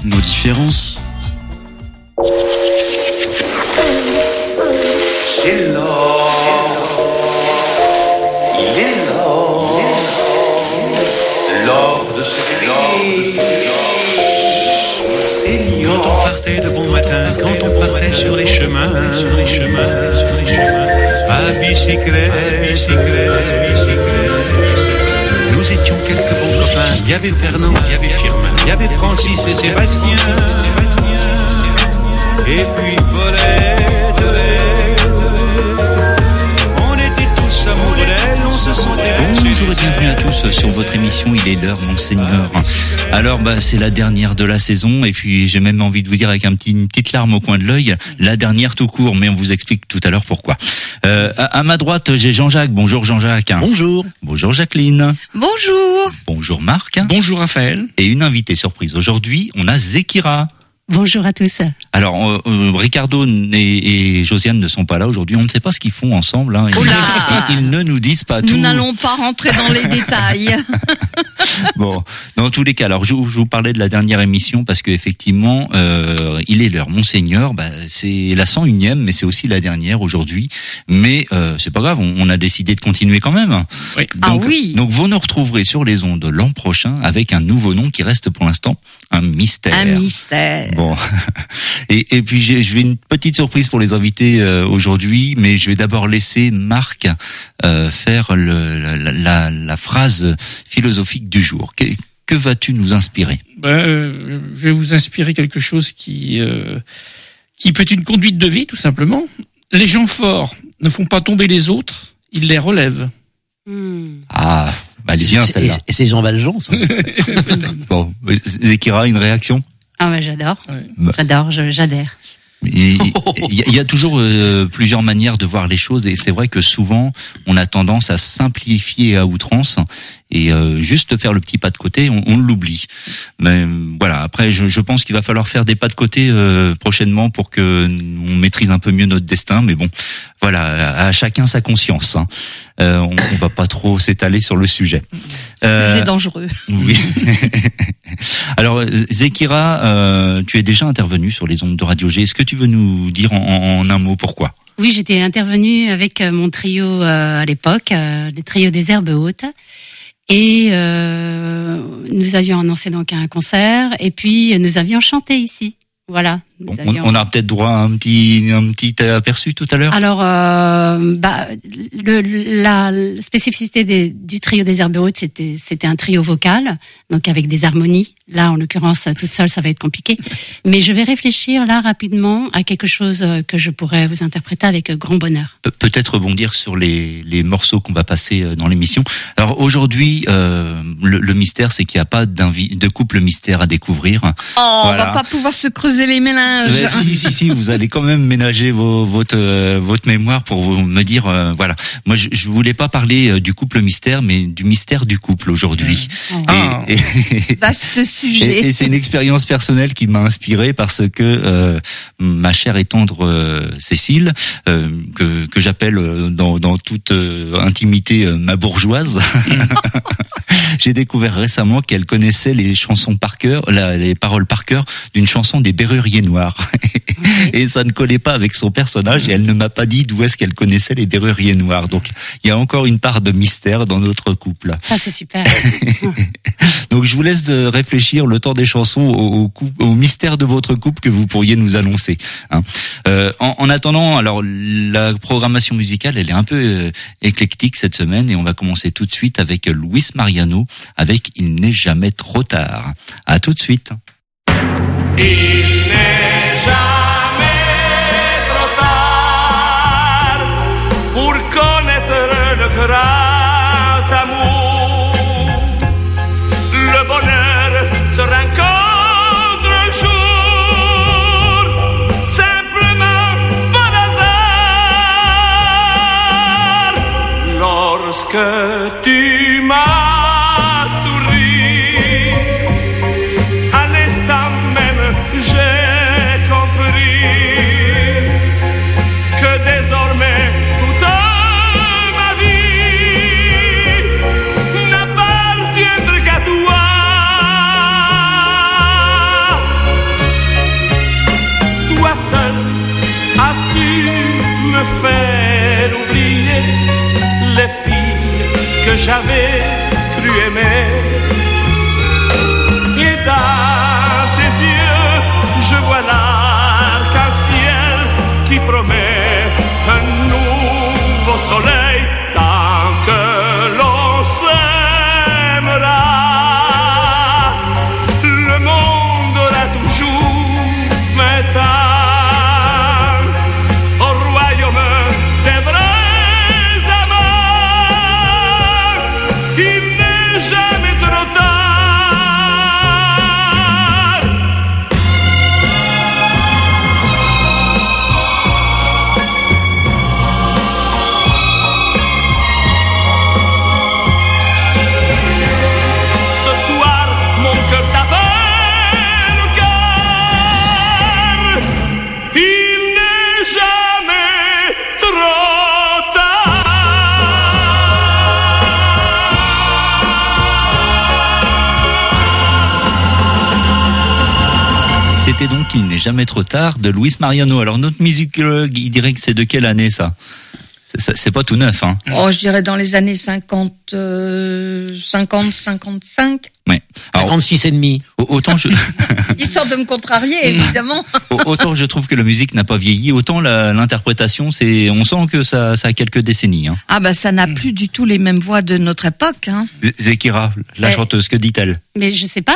nos différences. C'est l'or, il est l'or de ce pays. Quand on partait de bon matin, quand on partait sur les chemins, à bicyclette, nous étions quelques bons copains. Il y avait Fernand, il y avait Firmin, il y avait Francis et Sébastien, et puis Paulette. On était tous amoureux d'elle, on se sentait. Bonjour et bienvenue à tous sur votre émission Il est l'heure, Monseigneur. Alors c'est la dernière de la saison et puis j'ai même envie de vous dire avec une petite larme au coin de l'œil, la dernière tout court, mais on vous explique tout à l'heure pourquoi. À ma droite, j'ai Jean-Jacques. Bonjour Jean-Jacques. Bonjour. Bonjour Jacqueline. Bonjour. Bonjour Marc. Bonjour Raphaël. Et une invitée surprise aujourd'hui, on a Zekira. Bonjour à tous. Alors, Ricardo et Josiane ne sont pas là aujourd'hui. On ne sait pas ce qu'ils font ensemble. Hein. Ils ne nous disent pas tout. Nous n'allons pas rentrer dans les détails. Bon, dans tous les cas, alors je vous parlais de la dernière émission parce que effectivement, il est l'heure, Monseigneur. C'est la 101e, mais c'est aussi la dernière aujourd'hui. Mais c'est pas grave, on a décidé de continuer quand même. Oui. Donc, oui. Donc vous nous retrouverez sur les ondes l'an prochain avec un nouveau nom qui reste pour l'instant un mystère. Un mystère. Bon, et puis je vais une petite surprise pour les invités aujourd'hui, mais je vais d'abord laisser Marc faire la phrase philosophique du jour. Que vas-tu nous inspirer ? Je vais vous inspirer quelque chose qui peut être une conduite de vie, tout simplement. Les gens forts ne font pas tomber les autres, ils les relèvent. Ah, elle est bien celle-là. Et c'est Jean Valjean, ça. Bon, Zekira, une réaction ? Ah ouais, j'adore. Ouais. J'adhère. Il y a toujours plusieurs manières de voir les choses et c'est vrai que souvent on a tendance à simplifier à outrance et juste faire le petit pas de côté, on l'oublie. Mais voilà, après je pense qu'il va falloir faire des pas de côté prochainement pour que on maîtrise un peu mieux notre destin. Mais bon, voilà, à chacun sa conscience. Hein. On va pas trop s'étaler sur le sujet. C'est dangereux. Oui. Alors Zekira, tu es déjà intervenue sur les ondes de Radio G. Est-ce que tu veux nous dire en un mot pourquoi ? Oui, j'étais intervenue avec mon trio à l'époque, le trio des Herbes Hautes. Et nous avions annoncé donc un concert et puis nous avions chanté ici. Voilà. On a peut-être droit à un petit aperçu tout à l'heure. Alors, la spécificité du trio des Herbes Hautes, c'était un trio vocal, donc avec des harmonies. Là, en l'occurrence, toute seule, ça va être compliqué. Mais je vais réfléchir là rapidement à quelque chose que je pourrais vous interpréter avec grand bonheur. Peut-être rebondir sur les morceaux qu'on va passer dans l'émission. Alors aujourd'hui, le mystère, c'est qu'il n'y a pas de couple mystère à découvrir. Oh, voilà. On va pas pouvoir se creuser les méninges. Si, vous allez quand même ménager votre mémoire pour me dire, voilà. Moi, je voulais pas parler du couple mystère, mais du mystère du couple aujourd'hui. Vaste sujet. Et c'est une expérience personnelle qui m'a inspiré parce que ma chère et tendre Cécile, que j'appelle dans toute intimité ma bourgeoise, j'ai découvert récemment qu'elle connaissait les chansons par cœur, les paroles par cœur d'une chanson des Berruriers Noirs. Et ça ne collait pas avec son personnage et elle ne m'a pas dit d'où est-ce qu'elle connaissait les Berruriers Noirs. Donc il y a encore une part de mystère dans notre couple. Ah, c'est super. Donc je vous laisse réfléchir le temps des chansons au mystère de votre couple que vous pourriez nous annoncer. Hein. En attendant, alors la programmation musicale, elle est un peu éclectique cette semaine et on va commencer tout de suite avec Luis Mariano avec Il n'est jamais trop tard. À tout de suite. Il n'est jamais trop tard pour connaître le grand amour. Le bonheur se rencontre un jour, simplement par hasard. Lorsque tu m'as souri, à l'instant même, j'ai j'avais cru aimer. Et dans tes yeux, je vois l'arc-en-ciel qui promet un nouveau soleil tant que l'on s'aimera. Le monde aura toujours 20 ans au royaume des vrais amants. Il n'est jamais trop tard. Ce soir, mon cœur t'appelle au cœur. Il n'est jamais trop tard. C'était donc Il n'est jamais trop tard de Luis Mariano. Alors notre musicologue, il dirait que c'est de quelle année ça? C'est pas tout neuf, hein. Oh, je dirais dans les années 50, 55. Ouais. Alors, 56 et demi. autant je Histoire de me contrarier, évidemment. autant je trouve que la musique n'a pas vieilli, autant l'interprétation, on sent que ça a quelques décennies, hein. Ah bah ça n'a plus du tout les mêmes voix de notre époque, hein. Zekira, la Ouais. chanteuse, que dit-elle? Mais je sais pas.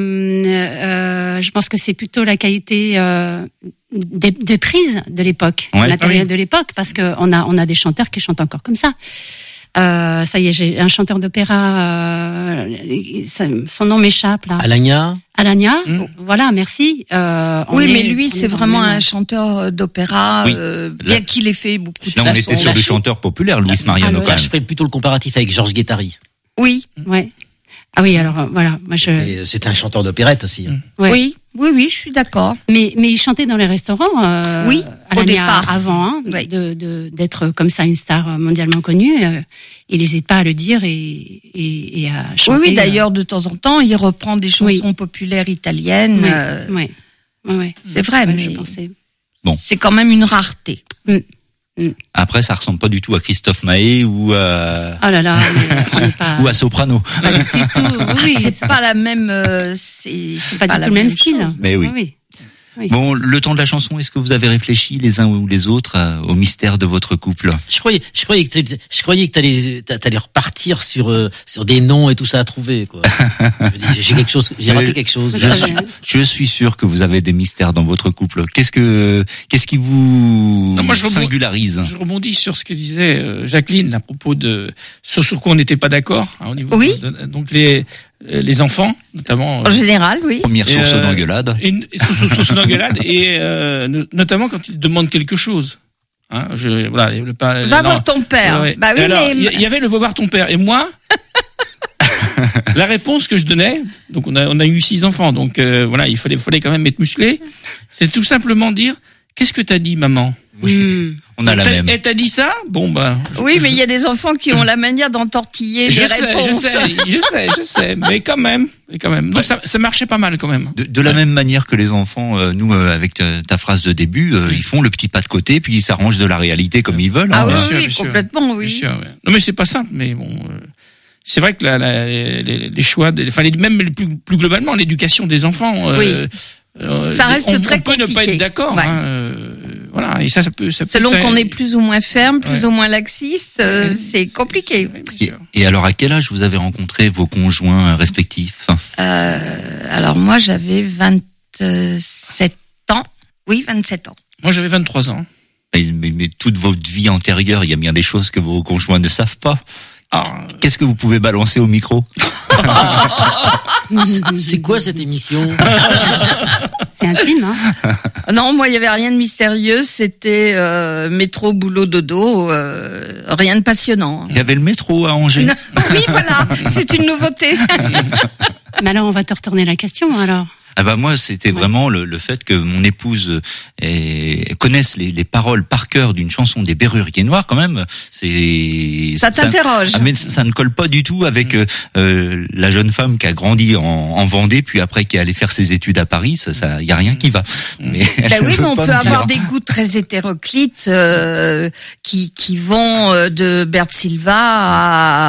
Je pense que c'est plutôt la qualité des prises de l'époque, Ouais. du matériel Ah oui. de l'époque, parce que on a des chanteurs qui chantent encore comme ça. Ça y est, j'ai un chanteur d'opéra. Son nom m'échappe là. Alagna. Alagna. Voilà, merci. Oui, mais lui, c'est vraiment un chanteur. chanteur d'opéra, Oui. bien Là- qu'il ait fait beaucoup de Là, on était sur des chanteurs populaires, Luis Mariano, Ah, quand Là, même. je ferais plutôt le comparatif avec Georges Guettari. Oui, Ouais. Ah oui, alors voilà, moi je. Et c'était un chanteur d'opérette aussi. hein. Ouais. oui, je suis d'accord. Mais il chantait dans les restaurants. Oui, au Alagna, départ. avant, hein, Oui. d'être comme ça une star mondialement connue. Il n'hésite pas à le dire et à chanter. Oui, d'ailleurs, de temps en temps, il reprend des chansons populaires italiennes. Oui. Ouais. C'est vrai, Ouais, mais je pensais. c'est quand même une rareté. Après, ça ressemble pas du tout à Christophe Maé ou à, Oh là là, mais on n'est pas. ou à Soprano. Pas du tout. Oui, C'est pas la même. C'est pas du la tout le même chose. style. Mais oui. Oui. Bon, le temps de la chanson, est-ce que vous avez réfléchi les uns ou les autres au mystère de votre couple? Je croyais que t'allais repartir sur des noms et tout ça à trouver, quoi. Je me dis, j'ai raté quelque chose. Je suis sûr que vous avez des mystères dans votre couple. Qu'est-ce qui vous Non, moi, je singularise? Je rebondis sur ce que disait Jacqueline à propos de sur quoi on n'était pas d'accord, hein, au niveau Oui. donc les enfants notamment. En général, oui. Première Et, source d'engueulade. Source d'engueulade et notamment quand ils demandent quelque chose. Hein, Va voir ton père. Ouais. Bah oui, Alors, mais il y avait le va voir ton père et moi. La réponse que je donnais, donc on a eu 6 enfants, donc voilà, il fallait quand même être musclé. C'est tout simplement dire, qu'est-ce que t'as dit, maman? Oui. On a la même. Et t'as dit ça? Bon bah. oui, mais il y a des enfants qui ont la manière d'entortiller les réponses. Je sais, mais quand même. Donc ça marchait pas mal quand même. De la même manière que les enfants, nous, avec ta phrase de début, ils font le petit pas de côté, puis ils s'arrangent de la réalité comme ils veulent. Ah hein. oui, bien sûr, oui, bien sûr. complètement, oui. Bien sûr, ouais. Non mais c'est pas simple, mais bon. C'est vrai que les choix, même plus globalement l'éducation des enfants. Oui. Ça reste très on peut ne pas compliqué. être d'accord. Ouais. Hein, voilà, et ça peut. Selon qu'on est plus ou moins ferme, plus Ouais. ou moins laxiste, c'est compliqué. Oui, bien sûr. Et alors, à quel âge vous avez rencontré vos conjoints respectifs? Alors moi, j'avais 27 ans. Oui, 27 ans. Moi j'avais 23 ans. Mais toute votre vie antérieure, il y a bien des choses que vos conjoints ne savent pas. Ah, Qu'est-ce que vous pouvez balancer au micro? C'est quoi cette émission? C'est intime, hein. Non, moi, il y avait rien de mystérieux. C'était métro, boulot, dodo. Rien de passionnant. Il y avait le métro à Angers. Oui, voilà. C'est une nouveauté. Mais alors, on va te retourner la question, alors. Ah bah moi, c'était vraiment le fait que mon épouse connaisse les paroles par cœur d'une chanson des Berruriers Noirs, quand même. Ça t'interroge. Mais ça ne colle pas du tout avec la jeune femme qui a grandi en Vendée, puis après qui est allée faire ses études à Paris. Ça, y a rien qui va. Mais elle Ben oui, veut mais on pas peut me avoir dire. des goûts très hétéroclites qui vont de Bert Silva à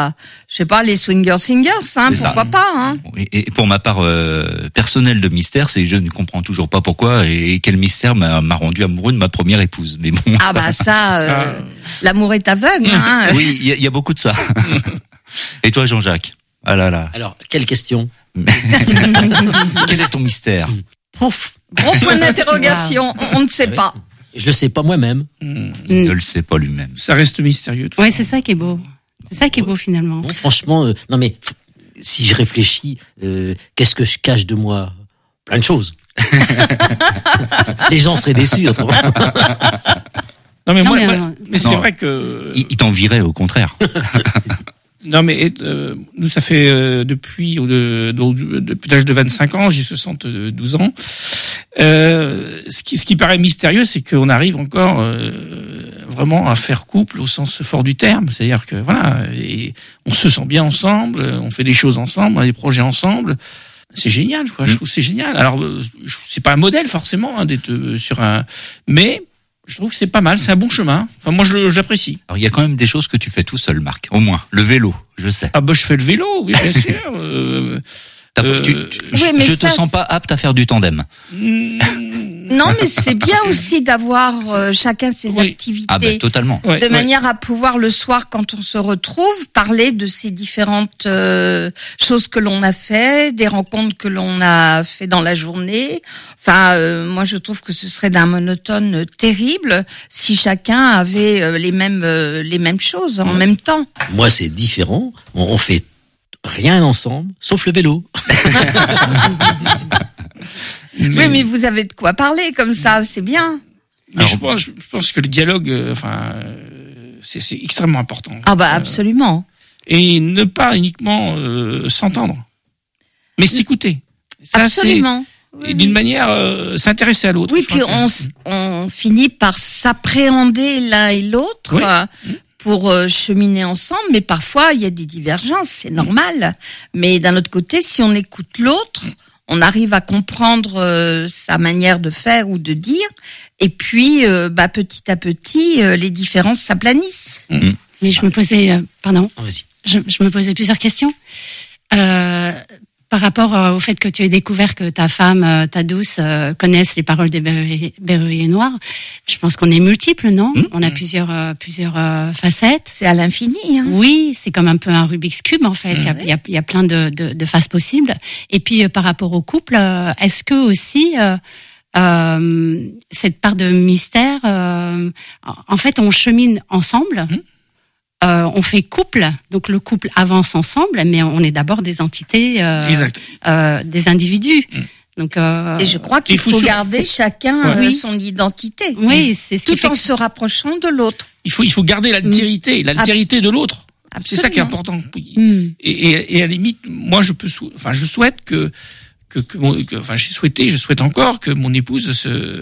Je sais pas, les swingers singers, hein, C'est ça. pourquoi pas, hein. Et pour ma part personnelle de mystère, c'est je ne comprends toujours pas pourquoi et quel mystère m'a rendu amoureux de ma première épouse. Mais bon. Ah bah ça, l'amour est aveugle, hein. Oui, il y a beaucoup de ça. Et toi, Jean-Jacques? Ah là là. Alors, quelle question? Quel est ton mystère? Pouf. Gros point d'interrogation, on ne sait Oui. pas. Je le sais pas moi-même. Il ne le sait pas lui-même. Ça reste mystérieux. Tout Ouais, ça. c'est ça qui est beau. C'est ça qui est beau finalement. Bon, franchement, non mais si je réfléchis, qu'est-ce que je cache de moi? Plein de choses. Les gens seraient déçus. Autrement. Non mais Non, moi, mais, mais c'est non. vrai que. Il t'envierait au contraire. Non mais nous ça fait depuis l'âge de 25 ans, j'ai 72 ans. Ce qui paraît mystérieux, c'est qu'on arrive encore vraiment à faire couple au sens fort du terme. C'est-à-dire que voilà, et on se sent bien ensemble, on fait des choses ensemble, on a des projets ensemble. C'est génial, quoi. Je trouve que c'est génial. Alors c'est pas un modèle forcément hein, d'être sur un, mais je trouve que c'est pas mal, c'est un bon chemin. Enfin moi j'apprécie. Alors il y a quand même des choses que tu fais tout seul, Marc. Au moins le vélo, je sais. Ah bah je fais le vélo, oui bien sûr. Oui, mais je te ça, sens pas apte à faire du tandem. Non, mais c'est bien aussi d'avoir chacun ses Oui. activités. Ah bah totalement. Ouais, de ouais. manière à pouvoir le soir, quand on se retrouve, parler de ces différentes choses que l'on a fait, des rencontres que l'on a fait dans la journée. Enfin, moi, je trouve que ce serait d'un monotone terrible si chacun avait les mêmes choses en même temps. Moi, c'est différent. On fait rien ensemble, sauf le vélo. Oui, mais vous avez de quoi parler comme ça, c'est bien. Mais je pense que le dialogue, c'est extrêmement important. Ah bah absolument. Et ne pas uniquement s'entendre, mais s'écouter. Ça, Absolument. c'est, et d'une manière, s'intéresser à l'autre. Oui, Je puis crois que- on finit par s'appréhender l'un et l'autre Oui. pour cheminer ensemble, mais parfois il y a des divergences, c'est normal. Mais d'un autre côté, si on écoute l'autre, on arrive à comprendre sa manière de faire ou de dire, et puis petit à petit, les différences s'aplanissent. Mais je me posais, pardon, Vas-y. je me posais plusieurs questions. Par rapport au fait que tu aies découvert que ta femme, ta douce, connaissent les paroles des Berruyers Noirs, je pense qu'on est multiples, non? On a plusieurs facettes. C'est à l'infini. Hein. Oui, c'est comme un peu un Rubik's Cube en fait. Il y a plein de faces possibles. Et puis par rapport au couple, est-ce que aussi cette part de mystère, en fait, on chemine ensemble. On fait couple, donc le couple avance ensemble, mais on est d'abord des entités, Exact. des individus. Donc, Et je crois qu'il il faut faut sur- garder chacun Oui. son identité. oui, c'est ce qui Tout fait en que- se rapprochant de l'autre. Il faut garder l'altérité de l'autre. C'est ça qui est important. Hmm. Et à la limite, moi, je souhaite je souhaite encore que mon épouse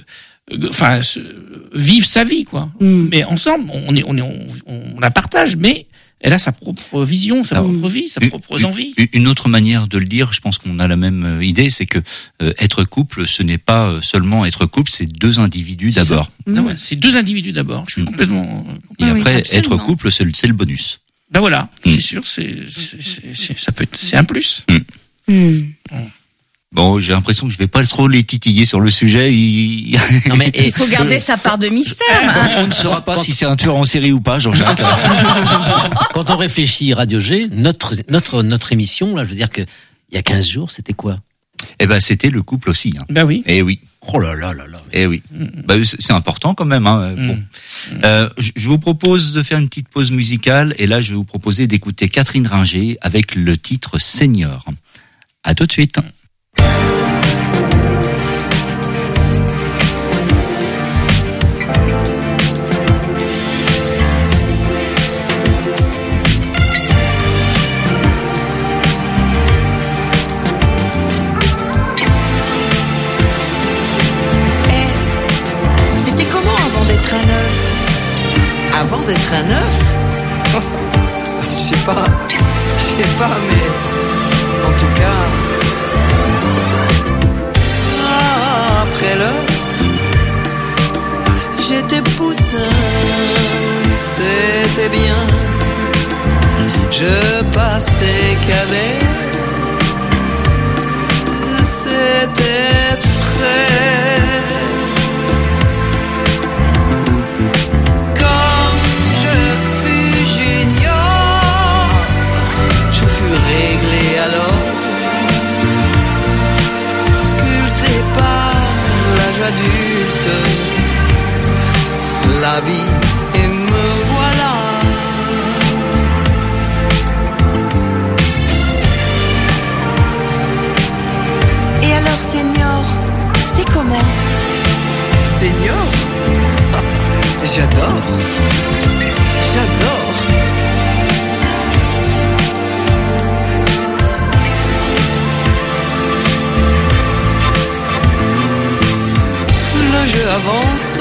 vive sa vie, quoi. Mm. Mais ensemble, on la partage, mais elle a sa propre vision, sa propre vie, ses propres envies. Une autre manière de le dire, je pense qu'on a la même idée, c'est que être couple, ce n'est pas seulement être couple, c'est deux individus C'est ça. d'abord. Ah ouais, c'est deux individus d'abord. Je suis complètement. Et Ah oui, après, absolument. être couple, c'est le bonus. Ben voilà, c'est sûr, c'est un plus. Hmm. Bon, j'ai l'impression que je vais pas trop les titiller sur le sujet. Non, mais, Il faut garder sa part de mystère. hein. On ne saura pas si c'est un tueur en série ou pas, Jean-Jacques. quand on réfléchit Radio G, notre émission, là, je veux dire que il y a 15 jours, c'était quoi? Eh ben, c'était le couple aussi. Hein. Ben oui. Eh oui. Oh là là là là. Eh oui. Bah, c'est important quand même. Hein. Bon. Je vous propose de faire une petite pause musicale et là, je vais vous proposer d'écouter Catherine Ringer avec le titre Seigneur. À tout de suite. C'était comment avant d'être un œuf? Avant d'être un œuf? Je sais pas, mais en tout cas, après l'œuf, j'étais poussin, c'était bien. je passais Calais, c'était frais. Comme je fus junior, je fus réglé alors, sculpté par l'âge adulte, la vie, et me voilà. Et alors, Seigneur, c'est comment? Seigneur? J'adore. J'adore. Le jeu avance.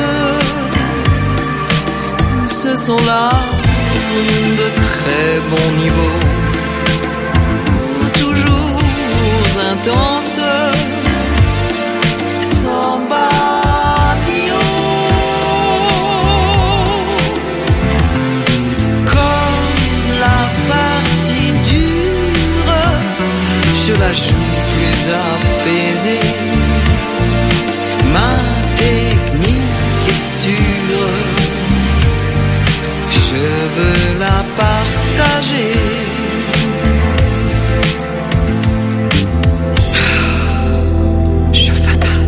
Ce sont là de très bons niveaux, toujours intenses, sans bâtillon. Comme la partie dure, je la joue plus apaisée. Ma technique est sûre, je veux la partager. Jeu fatal,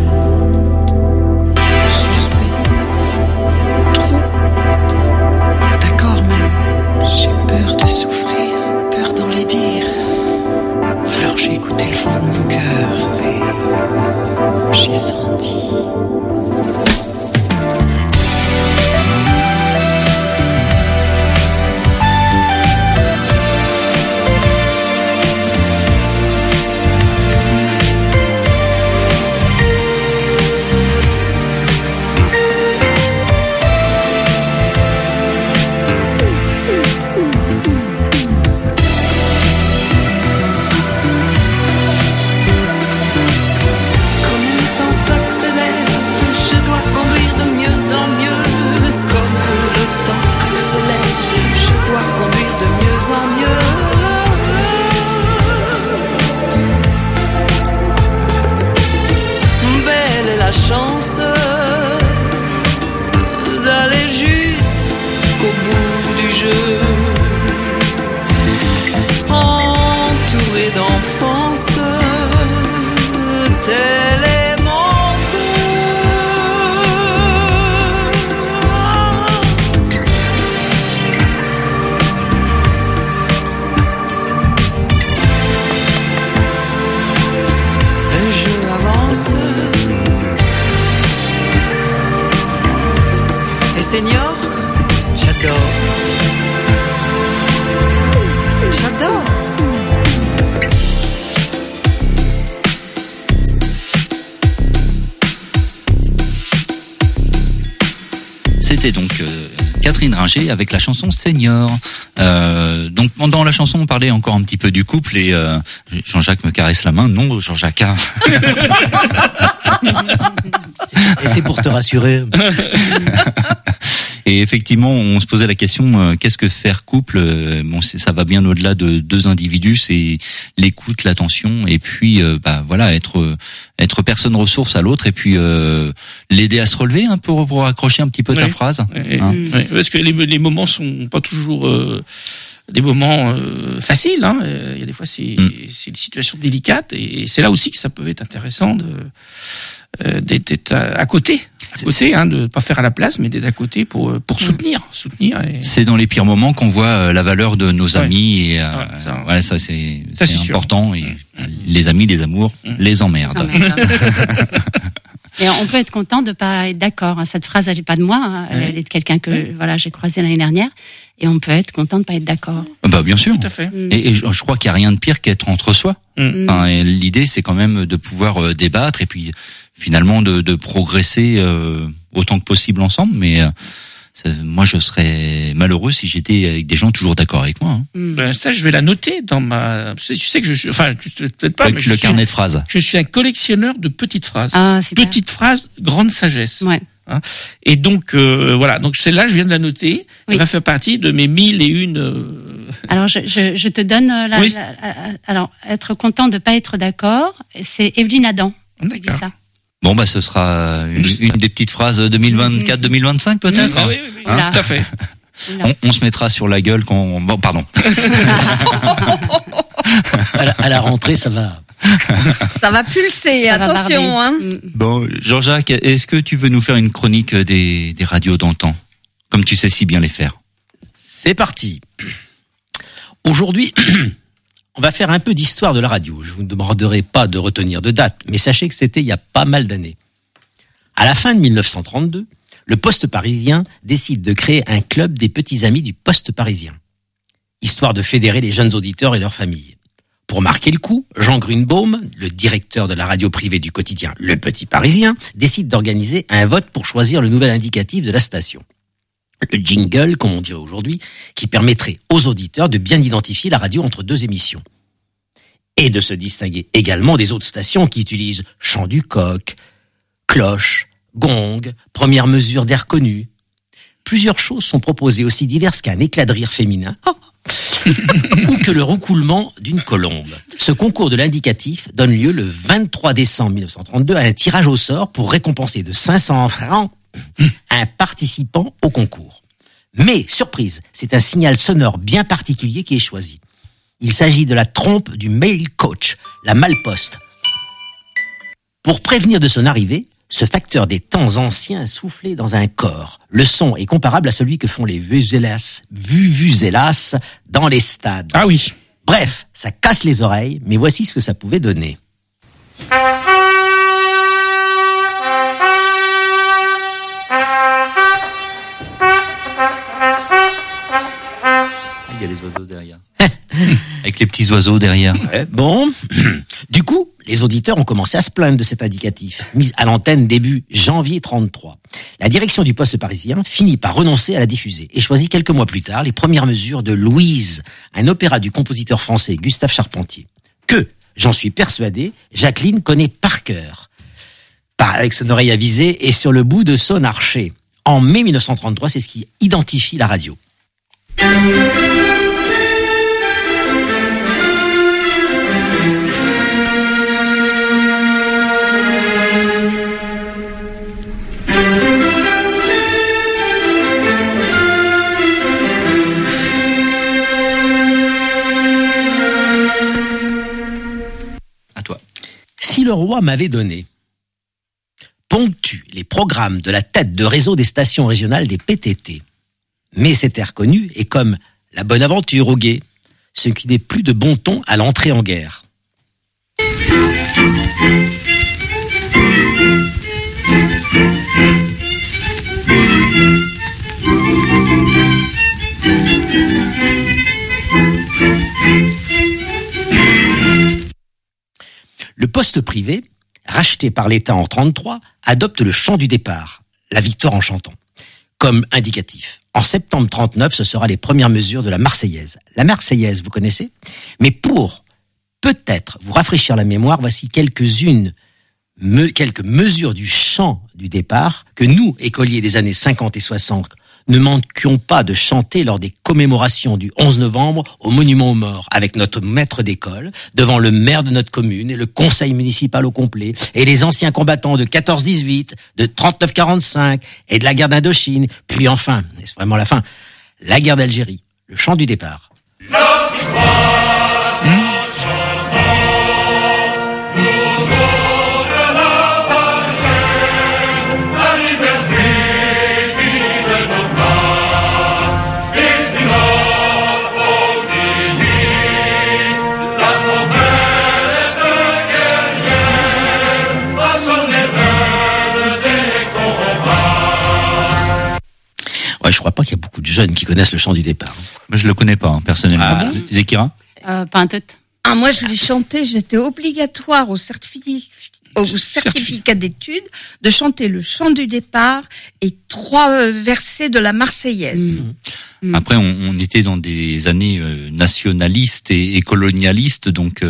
suspense, trop. D'accord, mais j'ai peur de souffrir, peur d'en les dire. Alors j'ai écouté le fond de mon cœur et j'ai senti. Chance d'aller jusqu'au bout du jeu, entouré d'enfance, tel est mon le jeu avance. Seigneur, j'adore. J'adore. C'était donc Catherine Ringer avec la chanson Senior. Donc pendant la chanson, on parlait encore un petit peu du couple et Jean-Jacques me caresse la main. Non, Jean-Jacques. Et c'est pour te rassurer. Et effectivement, on se posait la question, qu'est-ce que faire couple? Bon, ça va bien au-delà de deux individus, c'est l'écoute, l'attention, et puis voilà, être personne ressource à l'autre, et puis l'aider à se relever un peu pour accrocher un petit peu ta phrase. Hein. Oui, parce que les moments sont pas toujours des moments faciles. Hein. Il y a des fois c'est une situation délicate, et c'est là aussi que ça peut être intéressant d'être à côté. Hein, de pas faire à la place, mais d'être à côté pour soutenir. Et... C'est dans les pires moments qu'on voit la valeur de nos amis, et voilà, ça c'est important. Et les amis, les amours, les emmerdes. Et on peut être content de pas être d'accord. Cette phrase, elle n'est pas de moi. Hein. Elle est de quelqu'un que j'ai croisé l'année dernière. Et on peut être content de pas être d'accord. Bah bien sûr. Tout à fait. Et je crois qu'il n'y a rien de pire qu'être entre soi. Enfin, et l'idée, c'est quand même de pouvoir débattre et puis finalement de progresser autant que possible ensemble. Mais moi, je serais malheureux si j'étais avec des gens toujours d'accord avec moi. Hein. Ben, ça, je vais la noter dans ma. Tu sais que je suis. Enfin, peut-être pas. Avec mais le carnet de phrases. Je suis un collectionneur de petites phrases. Ah, super. Petites phrases, grande sagesse. Ouais. Hein. Et donc voilà, donc celle-là, je viens de la noter. Oui. Elle va faire partie de mes 1001. Alors je te donne Oui. alors être content de pas être d'accord, c'est Evelyne Adam qui dit D'accord. ça. Bon, bah, ce sera une des petites phrases 2024-2025 peut-être. Ah oui, oui, oui, Voilà. tout à fait. On se mettra sur la gueule quand. Bon, pardon. À la rentrée, ça va. Ça va pulser, Ça va attention. barder. Hein. Bon, Jean-Jacques, est-ce que tu veux nous faire une chronique des radios d'antan, comme tu sais si bien les faire? C'est parti. Aujourd'hui, on va faire un peu d'histoire de la radio. Je vous demanderai pas de retenir de date, mais sachez que c'était il y a pas mal d'années. À la fin de 1932, le Poste parisien décide de créer un club des petits amis du Poste parisien, histoire de fédérer les jeunes auditeurs et leurs familles. Pour marquer le coup, Jean Grunbaum, le directeur de la radio privée du quotidien Le Petit Parisien, décide d'organiser un vote pour choisir le nouvel indicatif de la station. Le jingle, comme on dirait aujourd'hui, qui permettrait aux auditeurs de bien identifier la radio entre deux émissions. Et de se distinguer également des autres stations qui utilisent chant du coq, cloche, gong, première mesure d'air connu. Plusieurs choses sont proposées aussi diverses qu'un éclat de rire féminin ou que le roucoulement d'une colombe. Ce concours de l'indicatif donne lieu le 23 décembre 1932 à un tirage au sort pour récompenser de 500 francs un participant au concours. Mais, surprise, c'est un signal sonore bien particulier qui est choisi. Il s'agit de la trompe du mail coach, la malposte. Pour prévenir de son arrivée, ce facteur des temps anciens soufflé dans un corps. Le son est comparable à celui que font les vuvuzelas dans les stades. Ah oui. Bref, ça casse les oreilles, mais voici ce que ça pouvait donner. Il y a les oiseaux derrière. Avec les petits oiseaux derrière. Ouais, bon. Du coup, les auditeurs ont commencé à se plaindre de cet indicatif, mis à l'antenne début janvier 33. La direction du Poste parisien finit par renoncer à la diffuser et choisit quelques mois plus tard les premières mesures de Louise, un opéra du compositeur français Gustave Charpentier, que, j'en suis persuadé, Jacqueline connaît par cœur. Pas avec son oreille avisée et sur le bout de son archet. En mai 1933, c'est ce qui identifie la radio. À toi. Si le roi m'avait donné, ponctue les programmes de la tête de réseau des stations régionales des PTT. Mais cet air connu est comme la bonne aventure au guet, ce qui n'est plus de bon ton à l'entrée en guerre. Le poste privé, racheté par l'État en 1933, adopte le chant du départ, la victoire en chantant, comme indicatif. En septembre 1939, ce sera les premières mesures de la Marseillaise. La Marseillaise, vous connaissez? Mais pour peut-être vous rafraîchir la mémoire, voici quelques mesures du chant du départ que nous, écoliers des années 50 et 60, ne manquions pas de chanter lors des commémorations du 11 novembre au Monument aux Morts, avec notre maître d'école, devant le maire de notre commune et le conseil municipal au complet, et les anciens combattants de 14-18, de 39-45 et de la guerre d'Indochine, puis enfin, et c'est vraiment la fin, la guerre d'Algérie, le chant du départ. Ouais, je crois pas qu'il y a beaucoup de jeunes qui connaissent le chant du départ. Moi, je le connais pas, hein, personnellement. Ah bon Zekira? Pas un tout. Ah, moi, je l'ai chanté, j'étais obligatoire au certificat d'études de chanter le chant du départ et 3 versets de la Marseillaise. Après, on était dans des années nationalistes et colonialistes, donc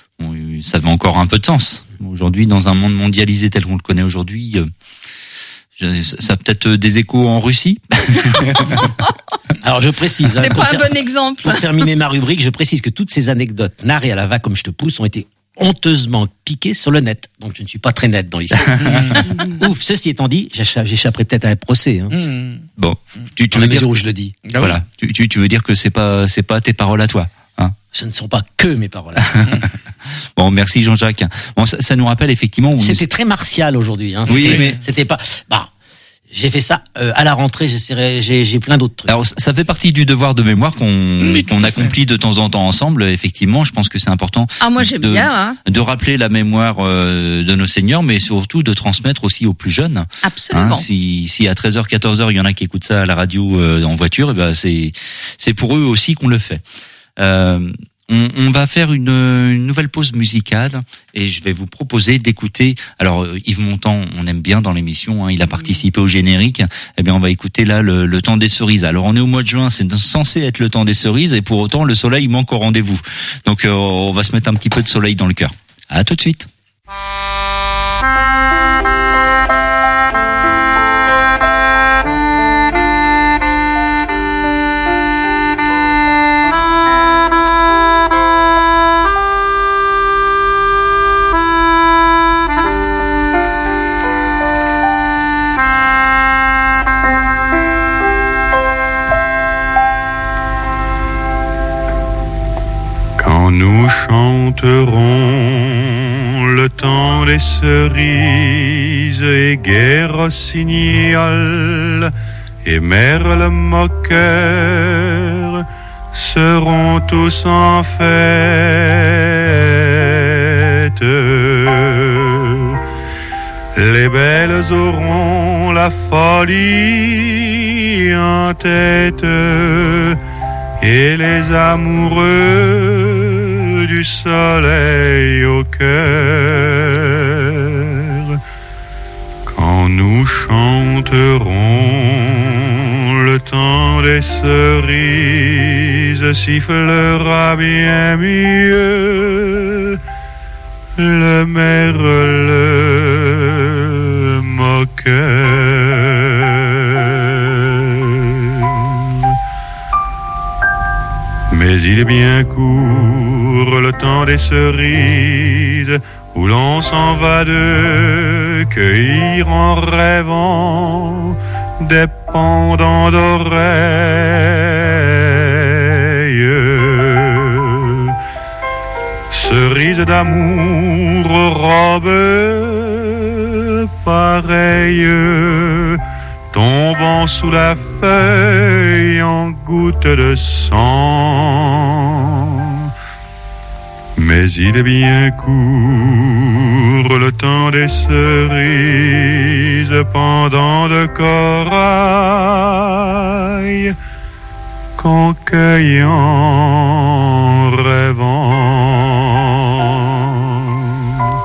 ça avait encore un peu de sens. Aujourd'hui, dans un monde mondialisé tel qu'on le connaît aujourd'hui, Ça a peut-être des échos en Russie. Alors je précise, C'est pas un bon exemple. pour terminer ma rubrique, je précise que toutes ces anecdotes narrées à la va comme je te pousse ont été honteusement piquées sur le net. Donc je ne suis pas très net dans l'histoire. Ouf, ceci étant dit, j'échapperai peut-être à un procès. Hein. Bon, tu Dans veux la dire, mesure où je le dis. voilà, tu veux dire que c'est pas tes paroles à toi. Hein. Ce ne sont pas que mes paroles. Bon, merci Jean-Jacques. Bon, ça nous rappelle effectivement où C'était très martial aujourd'hui. Hein. Oui, mais c'était pas. Bah, j'ai fait ça à la rentrée. J'ai plein d'autres trucs. alors ça fait partie du devoir de mémoire qu'on accomplit de temps en temps ensemble. Effectivement, je pense que c'est important. Ah, moi j'aime bien. Hein. De rappeler la mémoire de nos seigneurs, mais surtout de transmettre aussi aux plus jeunes. Absolument. Hein, si à 13h, 14h, il y en a qui écoutent ça à la radio en voiture, et ben c'est pour eux aussi qu'on le fait. On va faire une nouvelle pause musicale et je vais vous proposer d'écouter. Alors Yves Montand, on aime bien dans l'émission, hein, il a participé au générique. Eh bien, on va écouter là le temps des cerises. Alors on est au mois de juin, c'est censé être le temps des cerises et pour autant le soleil manque au rendez-vous. Donc on va se mettre un petit peu de soleil dans le cœur. À tout de suite. Nous chanterons le temps des cerises et Gai Rossignol et Merle Moqueur seront tous en fête. Les belles auront la folie en tête et les amoureux du soleil au cœur. Quand nous chanterons le temps des cerises, sifflera bien mieux le merle moqueur. Mais il est bien court le temps des cerises où l'on s'en va de cueillir en rêvant des pendants d'oreilles. Cerises d'amour, robes pareilles, tombant sous la feuille en gouttes de sang. Mais il est bien court le temps des cerises, pendant de corail qu'on cueille en rêvant.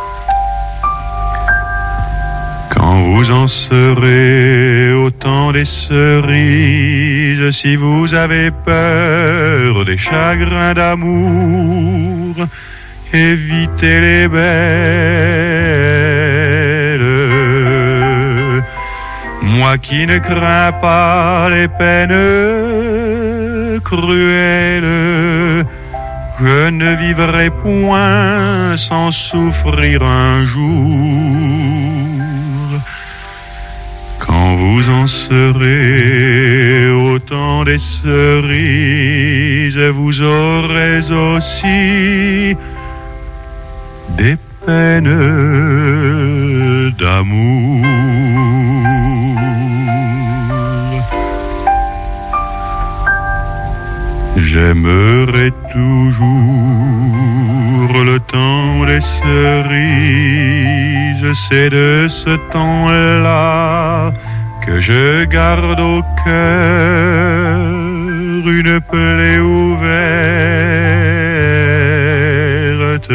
Quand vous en serez au temps des cerises, si vous avez peur des chagrins d'amour, évitez les belles. Moi qui ne crains pas les peines cruelles, je ne vivrai point sans souffrir un jour. Quand vous en serez au temps des cerises, vous aurez aussi des peines d'amour. J'aimerai toujours le temps des cerises, c'est de ce temps-là que je garde au cœur une plaie ouverte.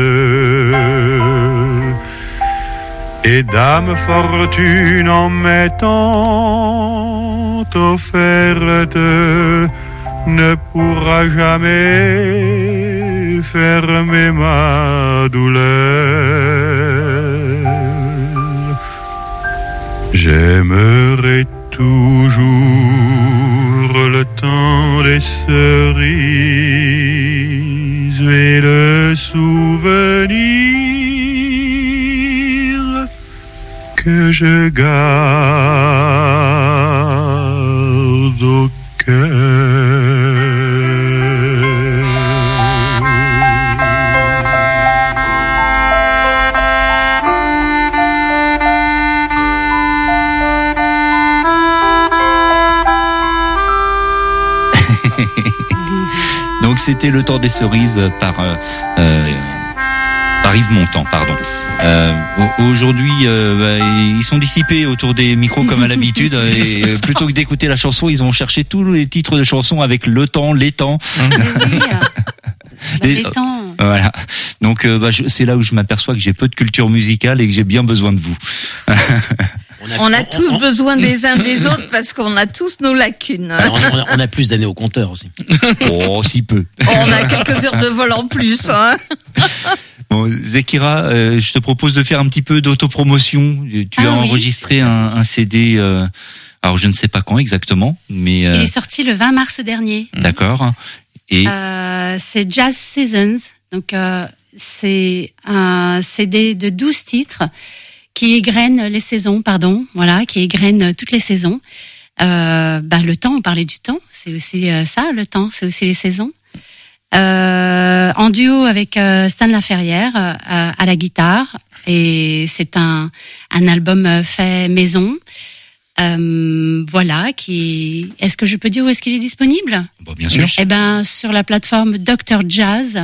Et Dame Fortune en m'étant offerte ne pourra jamais fermer ma douleur. J'aimerais toujours le temps des cerises et le souvenir que je garde au Donc c'était Le Temps des cerises par Yves Montand, pardon. Aujourd'hui, ils sont dissipés autour des micros comme à l'habitude, et plutôt que d'écouter la chanson, ils ont cherché tous les titres de chansons avec le temps, les temps. Les temps. Voilà. Donc c'est là où je m'aperçois que j'ai peu de culture musicale et que j'ai bien besoin de vous. On a tous besoin des uns des autres parce qu'on a tous nos lacunes. On a plus d'années au compteur aussi. Oh, si peu. On a quelques heures de vol en plus, hein. Bon, Zekira, je te propose de faire un petit peu d'autopromotion. Tu as enregistré un CD, alors je ne sais pas quand exactement, mais... Il est sorti le 20 mars dernier. D'accord. Et c'est Jazz Seasons, donc c'est un CD de 12 titres qui égrène les saisons, qui égrène toutes les saisons. Le temps, on parlait du temps, c'est aussi ça, le temps, c'est aussi les saisons. En duo avec Stan Laferrière à la guitare, et c'est un album fait maison. Est-ce que je peux dire où est-ce qu'il est disponible? Bien sûr. Sur la plateforme Dr Jazz,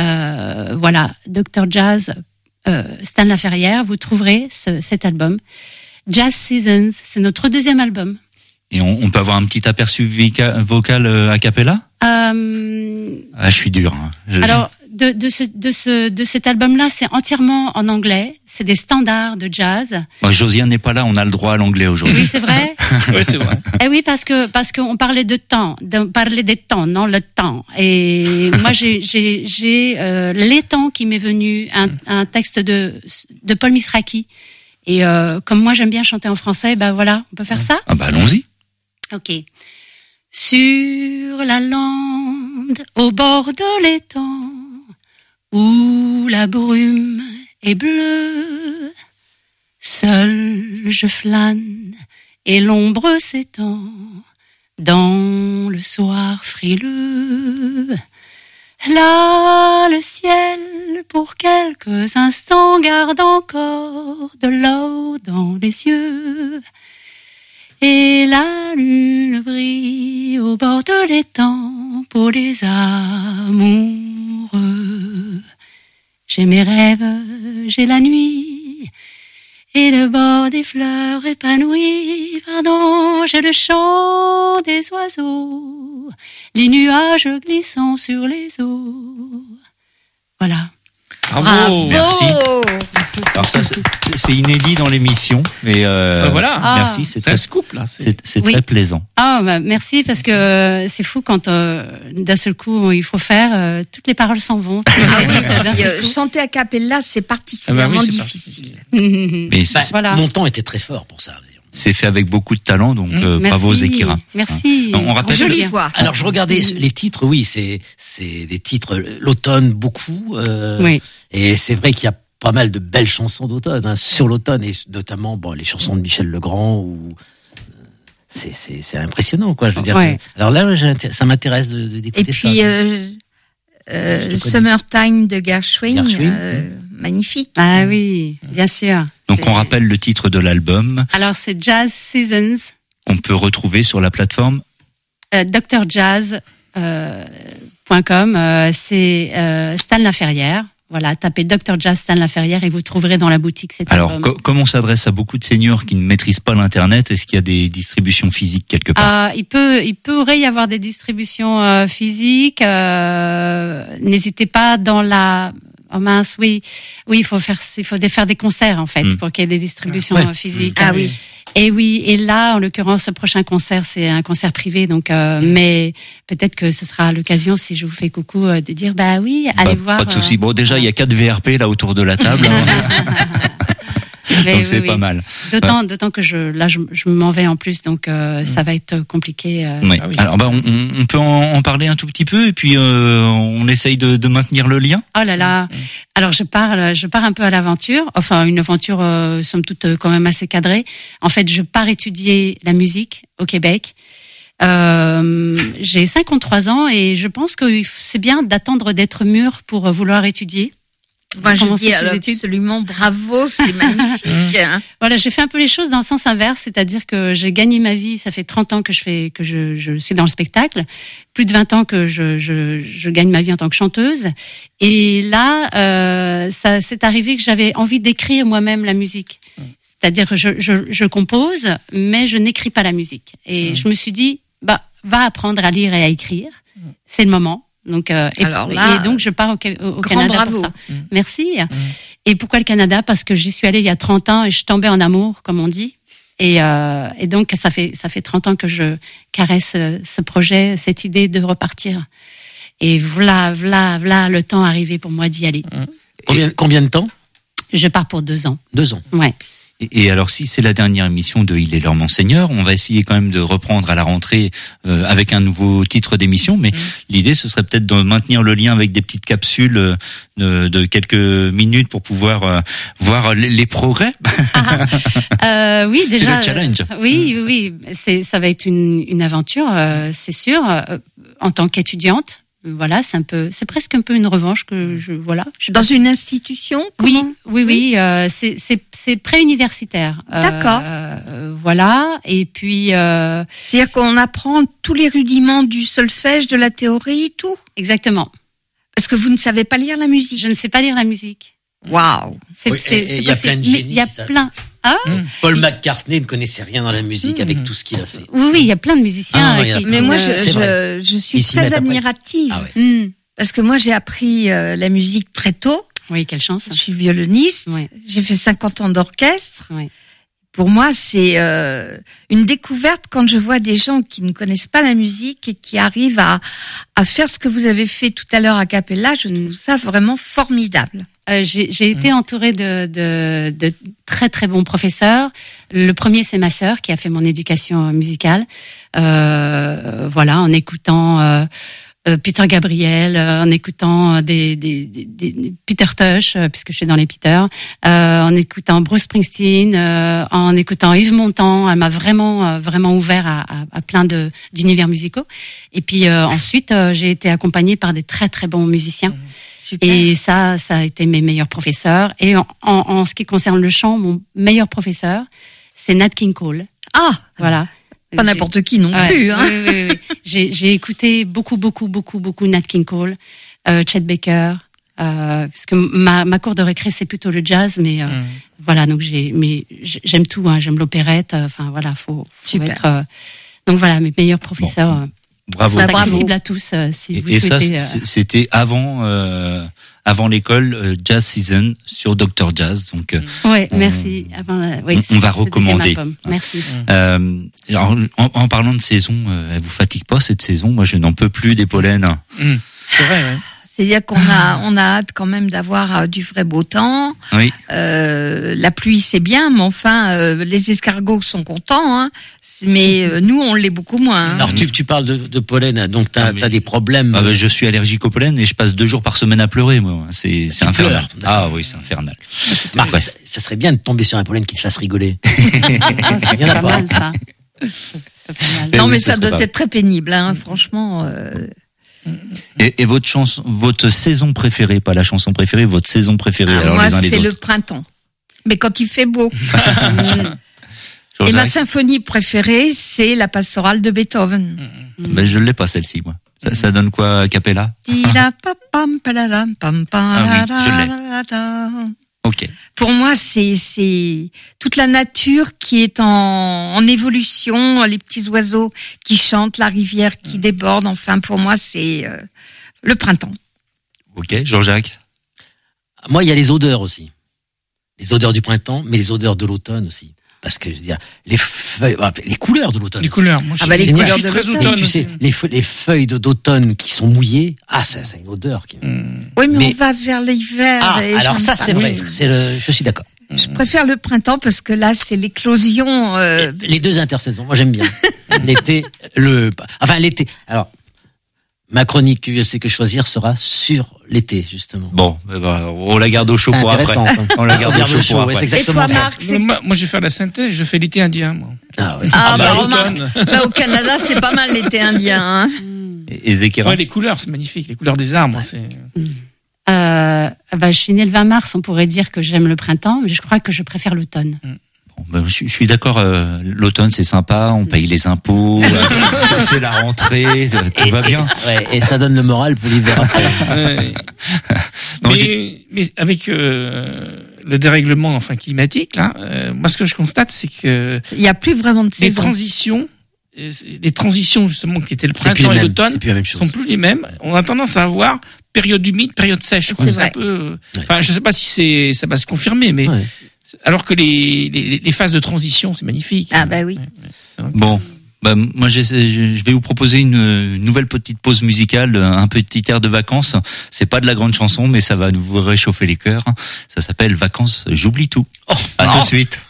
Dr Jazz, Stan Laferrière, vous trouverez cet album. Jazz Seasons, c'est notre deuxième album. Et on peut avoir un petit aperçu vocal a cappella? Je suis dur. Alors, de cet album-là, c'est entièrement en anglais. C'est des standards de jazz. Josiane n'est pas là, on a le droit à l'anglais aujourd'hui. Oui, c'est vrai. Oui, c'est vrai. Eh oui, parce qu'on parlait de temps, parlait des temps, non le temps. Et moi, j'ai les temps qui m'est venu, un texte de Paul Misraki. Et comme moi, j'aime bien chanter en français, on peut faire ça. Allons-y. Ok. Sur la lande, au bord de l'étang, où la brume est bleue, seul je flâne et l'ombre s'étend dans le soir frileux. Là, le ciel, pour quelques instants, garde encore de l'eau dans les yeux. Et la lune brille au bord de l'étang pour les amoureux. J'ai mes rêves, j'ai la nuit et le bord des fleurs épanoui. J'ai le chant des oiseaux, les nuages glissant sur les eaux. Voilà. Bravo. Merci. Alors ça, c'est inédit dans l'émission, mais merci, c'est un scoop là. C'est très plaisant. Merci parce que c'est fou quand d'un seul coup il faut faire, toutes les paroles s'en vont. Chanter a cappella, c'est particulièrement difficile. Mais mon temps était très fort pour ça. C'est fait avec beaucoup de talent, donc bravo Zekira. Merci. On rappelle. Jolie voix. Alors je regardais les titres, oui, c'est des titres l'automne beaucoup. Oui. Et c'est vrai qu'il y a pas mal de belles chansons d'automne sur l'automne, et notamment les chansons de Michel Legrand, où c'est impressionnant, quoi. Je veux dire. Ouais. Alors là, ça m'intéresse d'écouter ça. Et puis Summertime de Gershwin. Magnifique. Ah oui, bien sûr. Donc on rappelle le titre de l'album. Alors c'est Jazz Seasons. Qu'on peut retrouver sur la plateforme drjazz.com. C'est Stan Laferrière. Voilà, tapez Dr Jazz Stan Laferrière et vous trouverez dans la boutique cet album. Alors, comme on s'adresse à beaucoup de seniors qui ne maîtrisent pas l'internet, est-ce qu'il y a des distributions physiques quelque part? Il pourrait y avoir des distributions physiques. N'hésitez pas dans la... Oh mince, oui, il faut faire des concerts en fait pour qu'il y ait des distributions physiques. Ah oui. Et oui, et là, en l'occurrence, ce prochain concert, c'est un concert privé, donc mais peut-être que ce sera l'occasion, si je vous fais coucou, de dire allez voir. Pas de souci. Bon, déjà, il y a 4 VRP là autour de la table. Mais Donc c'est oui. pas mal. D'autant que je m'en vais en plus, donc ça va être compliqué. Oui. Ah oui. Alors on peut en parler un tout petit peu et puis on essaye de maintenir le lien. Oh là là. Alors je pars un peu à l'aventure. Enfin une aventure somme toute quand même assez cadrée. En fait, je pars étudier la musique au Québec. J'ai 53 ans et je pense que c'est bien d'attendre d'être mûr pour vouloir étudier. Moi, je Commencer dis ses études. absolument bravo, c'est magnifique. Hein. Voilà, j'ai fait un peu les choses dans le sens inverse, c'est-à-dire que j'ai gagné ma vie, ça fait 30 ans que je suis dans le spectacle, plus de 20 ans que je gagne ma vie en tant que chanteuse. Et là, ça s'est arrivé que j'avais envie d'écrire moi-même la musique. C'est-à-dire que je compose, mais je n'écris pas la musique. Et je me suis dit, va apprendre à lire et à écrire. C'est le moment. Donc, Alors là, et donc je pars au grand Canada bravo. pour ça. Merci. Et pourquoi le Canada? Parce que j'y suis allée il y a 30 ans et je tombais en amour, comme on dit. Et donc ça fait 30 ans que je caresse ce projet, cette idée de repartir. Et voilà le temps arrivé pour moi d'y aller. Combien de temps? Je pars pour 2 ans. 2 ans. Ouais. Et alors, si c'est la dernière émission de Il est l'heure Monseigneur, on va essayer quand même de reprendre à la rentrée avec un nouveau titre d'émission. Mais l'idée, ce serait peut-être de maintenir le lien avec des petites capsules de quelques minutes pour pouvoir voir les progrès. Oui, déjà. C'est le challenge. Oui. Ça va être une aventure, c'est sûr. En tant qu'étudiante, voilà, c'est presque un peu une revanche que je Dans une institution? Oui. C'est pré-universitaire. D'accord. Voilà. Et puis. C'est-à-dire qu'on apprend tous les rudiments du solfège, de la théorie, tout. Exactement. Parce que vous ne savez pas lire la musique. Je ne sais pas lire la musique. Waouh. Oui, et il y a plein de génies Il y a qui savent. plein. Ah. Paul McCartney ne connaissait rien dans la musique avec tout ce qu'il a fait. Oui, il y a plein de musiciens. Ah, il y a Mais moi, c'est vrai. je suis Ils s'y très mettent après. admirative. Ah ouais. Parce que moi, j'ai appris la musique très tôt. Oui, quelle chance. Je suis violoniste. Ouais. J'ai fait 50 ans d'orchestre. Ouais. Pour moi, c'est une découverte quand je vois des gens qui ne connaissent pas la musique et qui arrivent à faire ce que vous avez fait tout à l'heure à Capella. Je trouve ça vraiment formidable. J'ai été entourée de très très bons professeurs. Le premier, c'est ma sœur qui a fait mon éducation musicale. Voilà, en écoutant Peter Gabriel, en écoutant des Peter Tosh, puisque je suis dans les Peter, en écoutant Bruce Springsteen, en écoutant Yves Montand. Elle m'a vraiment ouvert à plein d'univers musicaux. Et puis ensuite, j'ai été accompagnée par des très très bons musiciens. Super. Et ça a été mes meilleurs professeurs. Et en ce qui concerne le chant, mon meilleur professeur, c'est Nat King Cole. Ah, Voilà. pas n'importe qui non Ouais, plus. Hein. Oui. J'ai écouté beaucoup Nat King Cole, Chet Baker, parce que ma cour de récré c'est plutôt le jazz, mais voilà, donc j'aime tout, hein, j'aime l'opérette. Enfin voilà, faut Super. être. Donc voilà, mes meilleurs professeurs. Bravo. Sont Bravo. accessibles à tous si vous Et ça, souhaitez. c'était avant l'école Jazz Season sur Dr Jazz. Donc, Ouais, merci. Oui, on va c'est recommander. deuxième album. Merci. alors, en parlant de saison, elle vous fatigue pas cette saison? Moi, je n'en peux plus des pollens. C'est vrai, ouais. C'est-à-dire qu'on a hâte quand même d'avoir du vrai beau temps. Oui. La pluie c'est bien, mais enfin les escargots sont contents, hein. Mais nous on l'est beaucoup moins. Hein. Alors tu parles de pollen, donc t'as des problèmes. Ah ben, je suis allergique au pollen et je passe 2 jours par semaine à pleurer, moi. C'est infernal. pleures, d'accord. Ah oui, c'est infernal. Bah, Ouais. ça serait bien de tomber sur un pollen qui te fasse rigoler. C'est Il y en a pas pas. mal ça. C'est pas mal. Non oui, mais ça ça serait doit pas- être très pénible, hein. Franchement. Et votre saison préférée, pas la chanson préférée, votre saison préférée, alors moi les uns les c'est autres. le printemps. Mais quand il fait beau. Et Jean-Jacques ma symphonie préférée c'est la pastorale de Beethoven. Ben, je l'ai pas celle-ci, moi. Ça donne quoi, a cappella? Ok. Pour moi, c'est toute la nature qui est en évolution, les petits oiseaux qui chantent, la rivière qui déborde. Enfin, pour moi, c'est le printemps. Ok, Jean-Jacques. Moi, il y a les odeurs aussi. Les odeurs du printemps, mais les odeurs de l'automne aussi. Parce que, je veux dire, les feuilles, les couleurs de l'automne. Les aussi. couleurs. Moi, Ah bah, les je suis couleurs de très l'automne. Et automne tu sais, aussi. les feuilles d'automne qui sont mouillées, ça a une odeur. Oui, mais Mais- on va vers l'hiver. Ah, et alors j'aime ça, pas. c'est vrai. Oui. Je suis d'accord. Je préfère le printemps parce que là, c'est l'éclosion. Les deux intersaisons, moi j'aime bien. L'été. Alors, ma chronique QVC que choisir sera sur l'été, justement. Bon, on la garde au chaud pour après. On la garde au chaud pour après. Et toi, Marc, moi, je vais faire la synthèse, je fais l'été indien, moi. Remarque, au Canada, c'est pas mal l'été indien. Hein. Et Zekera. Ouais, les couleurs, c'est magnifique. Les couleurs des arbres, c'est... Je suis née le 20 mars, on pourrait dire que j'aime le printemps, mais je crois que je préfère l'automne. Je suis d'accord, l'automne c'est sympa, on paye les impôts, c'est la rentrée, tout va bien. Et ça donne le moral pour l'hiver après. Mais avec le dérèglement climatique, là, moi ce que je constate, c'est que il y a plus vraiment de saison. Les transitions justement qui étaient le printemps et l'automne sont plus les mêmes. On a tendance à avoir période humide, période sèche. C'est un peu. Enfin, je sais pas si ça va se confirmer, mais alors que les phases de transition, c'est magnifique. Ah bah oui. Bon. Moi, je vais vous proposer une nouvelle petite pause musicale, un petit air de vacances. C'est pas de la grande chanson, mais ça va vous réchauffer les cœurs. Ça s'appelle Vacances, j'oublie tout. À tout de suite.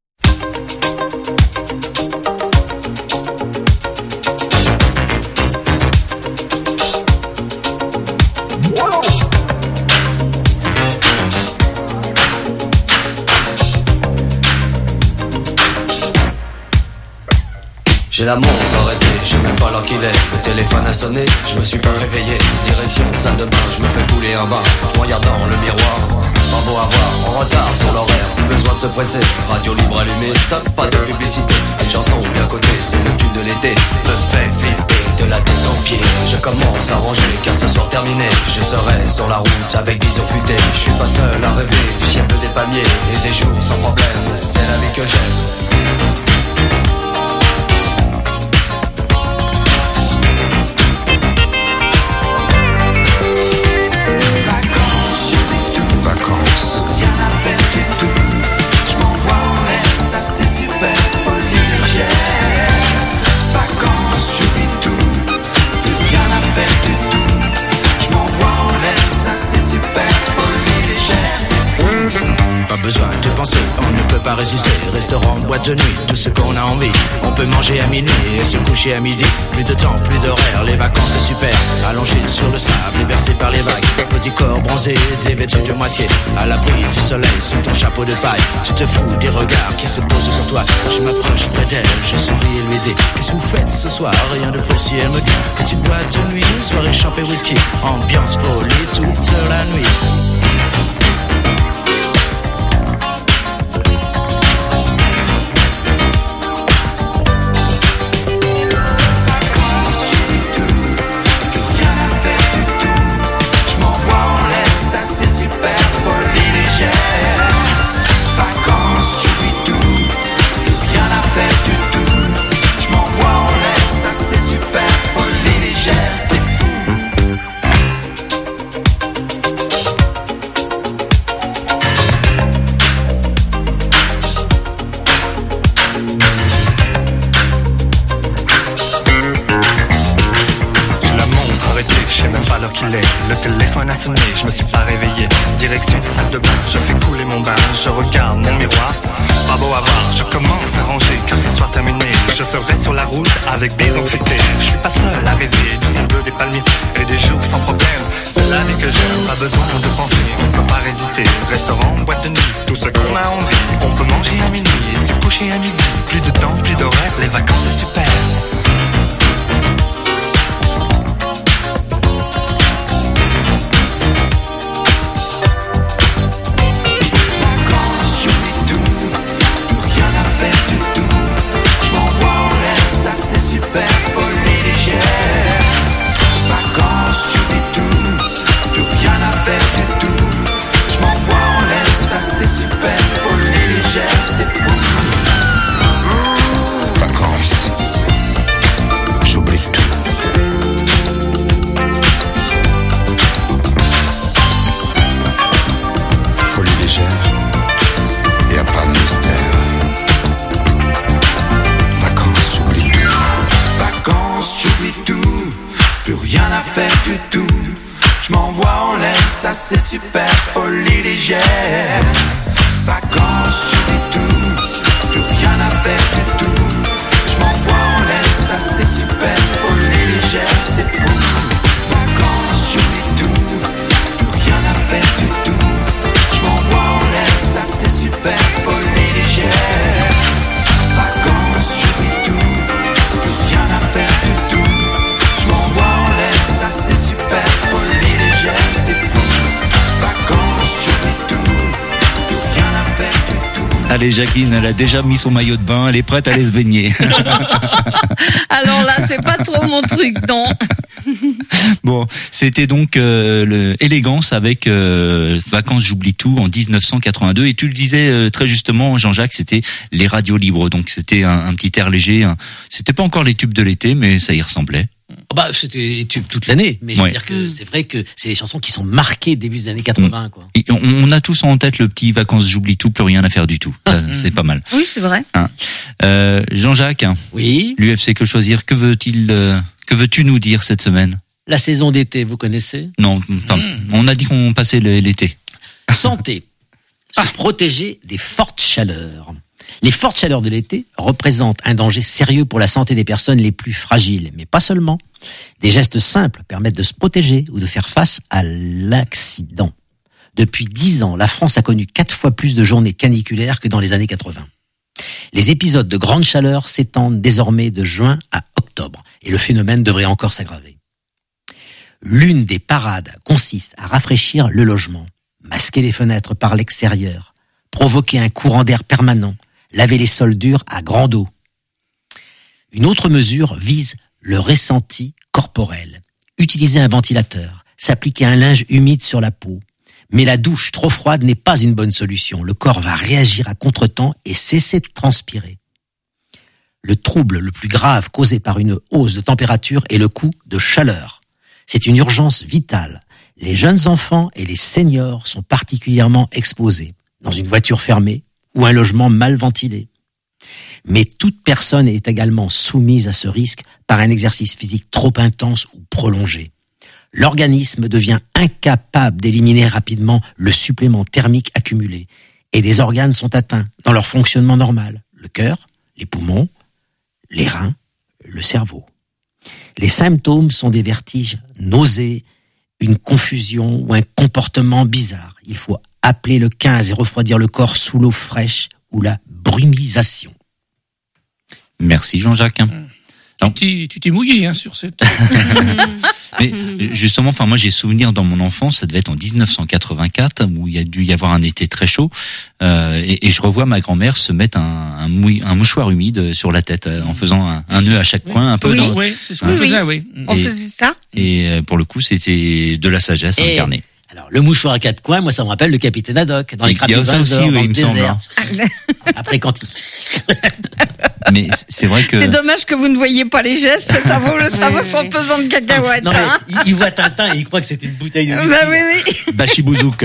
J'ai la montre arrêtée, j'ai même pas l'heure qu'il est. Le téléphone a sonné, je me suis pas réveillé. Direction salle de bain, je me fais couler un bain. Regardant le miroir, pas beau à voir, en retard sur l'horaire. Plus besoin de se presser, radio libre allumée. Stop, pas de publicité, une chanson bien cotée. C'est le tube de l'été, me fait flipper de la tête aux pieds. Je commence à ranger, car ce soir terminé, je serai sur la route avec vision futée. Je suis pas seul à rêver du ciel des palmiers et des jours sans problème. C'est la vie que j'aime. Besoin de penser, on ne peut pas résister. Restaurant, boîte de nuit, tout ce qu'on a envie. On peut manger à minuit et se coucher à midi. Plus de temps, plus d'horaire, les vacances c'est super. Allongé sur le sable et bercé par les vagues. Petit corps bronzé, dévêtu de moitié. À l'abri du soleil, sous ton chapeau de paille. Tu te fous des regards qui se posent sur toi. Je m'approche près d'elle, je souris et lui dis: qu'est-ce que vous faites ce soir? Rien de précis, elle me dit: petite boîte de nuit, soirée champée whisky. Ambiance folie toute la nuit. Le téléphone a sonné, je me suis pas réveillé. Direction salle de bain, je fais couler mon bain. Je regarde mon miroir, pas beau à voir. Je commence à ranger, car ce soir terminé, je serai sur la route avec bison futé. Je suis pas seul à rêver du ciel bleu des palmiers et des jours sans problème. C'est la vie que j'aime, pas besoin de penser, on peut pas résister. Restaurant, boîte de nuit, tout ce qu'on a envie. On peut manger à minuit et se coucher à midi. Plus de temps, plus d'horaire, les vacances c'est super. Ça c'est super, folie légère. Vacances, j'oublie tout, plus rien à faire du tout. Je m'envoie en l'air, ça c'est super, folie légère, c'est fou. Vacances, j'oublie tout, plus rien à faire du tout. Je m'envoie en l'air, ça c'est super, folie légère. Vacances, j'oublie tout, plus rien à faire du tout. Je m'envoie en l'air, ça c'est super, folie légère, c'est fou. Vacances, j'oublie tout, plus rien à faire du tout. Allez, Jacqueline, elle a déjà mis son maillot de bain, elle est prête à aller se baigner. Alors là, c'est pas trop mon truc, non. Bon, c'était donc l'élégance avec Vacances, j'oublie tout en 1982. Et tu le disais très justement, Jean-Jacques, c'était les radios libres. Donc c'était un petit air léger. C'était pas encore les tubes de l'été, mais ça y ressemblait. Bah, c'était les tubes toute l'année, mais je veux dire que c'est vrai que c'est des chansons qui sont marquées début des années 80, quoi. Et on a tous en tête le petit Vacances, j'oublie tout, plus rien à faire du tout. C'est pas mal. Oui, c'est vrai. Jean-Jacques. Oui. L'UFC Que Choisir, que veux-tu nous dire cette semaine? La saison d'été, vous connaissez? Non, on a dit qu'on passait l'été. Santé. Se protéger des fortes chaleurs. Les fortes chaleurs de l'été représentent un danger sérieux pour la santé des personnes les plus fragiles, mais pas seulement. Des gestes simples permettent de se protéger ou de faire face à l'accident. Depuis 10 ans, la France a connu 4 fois plus de journées caniculaires que dans les années 80. Les épisodes de grande chaleur s'étendent désormais de juin à octobre, et le phénomène devrait encore s'aggraver. L'une des parades consiste à rafraîchir le logement, masquer les fenêtres par l'extérieur, provoquer un courant d'air permanent, laver les sols durs à grande eau. Une autre mesure vise le ressenti corporel. Utiliser un ventilateur, s'appliquer un linge humide sur la peau. Mais la douche trop froide n'est pas une bonne solution. Le corps va réagir à contretemps et cesser de transpirer. Le trouble le plus grave causé par une hausse de température est le coup de chaleur. C'est une urgence vitale. Les jeunes enfants et les seniors sont particulièrement exposés dans une voiture fermée ou un logement mal ventilé. Mais toute personne est également soumise à ce risque par un exercice physique trop intense ou prolongé. L'organisme devient incapable d'éliminer rapidement le supplément thermique accumulé et des organes sont atteints dans leur fonctionnement normal. Le cœur, les poumons, les reins, le cerveau. Les symptômes sont des vertiges, nausées, une confusion ou un comportement bizarre. Il faut appeler le 15 et refroidir le corps sous l'eau fraîche ou la brumisation. Merci Jean-Jacques. Tu t'es mouillé sur cette... Mais justement, enfin moi j'ai souvenir dans mon enfance, ça devait être en 1984 où il y a dû y avoir un été très chaud et je revois ma grand-mère se mettre un mouchoir humide sur la tête en faisant un nœud à chaque coin, un peu. Oui, c'est ce qu'on faisait, oui. On faisait ça. Et pour le coup, c'était de la sagesse incarnée. Alors, le mouchoir à 4 coins, moi, ça me rappelle le capitaine Haddock dans les crabes de ça aussi, dans oui, le désert. Après, quand il... Mais c'est vrai que... C'est dommage que vous ne voyez pas les gestes, ça vaut son pesant de cacahuètes. Non, mais il voit Tintin et il croit que c'est une bouteille de whisky. Bah oui. Bachibouzouk.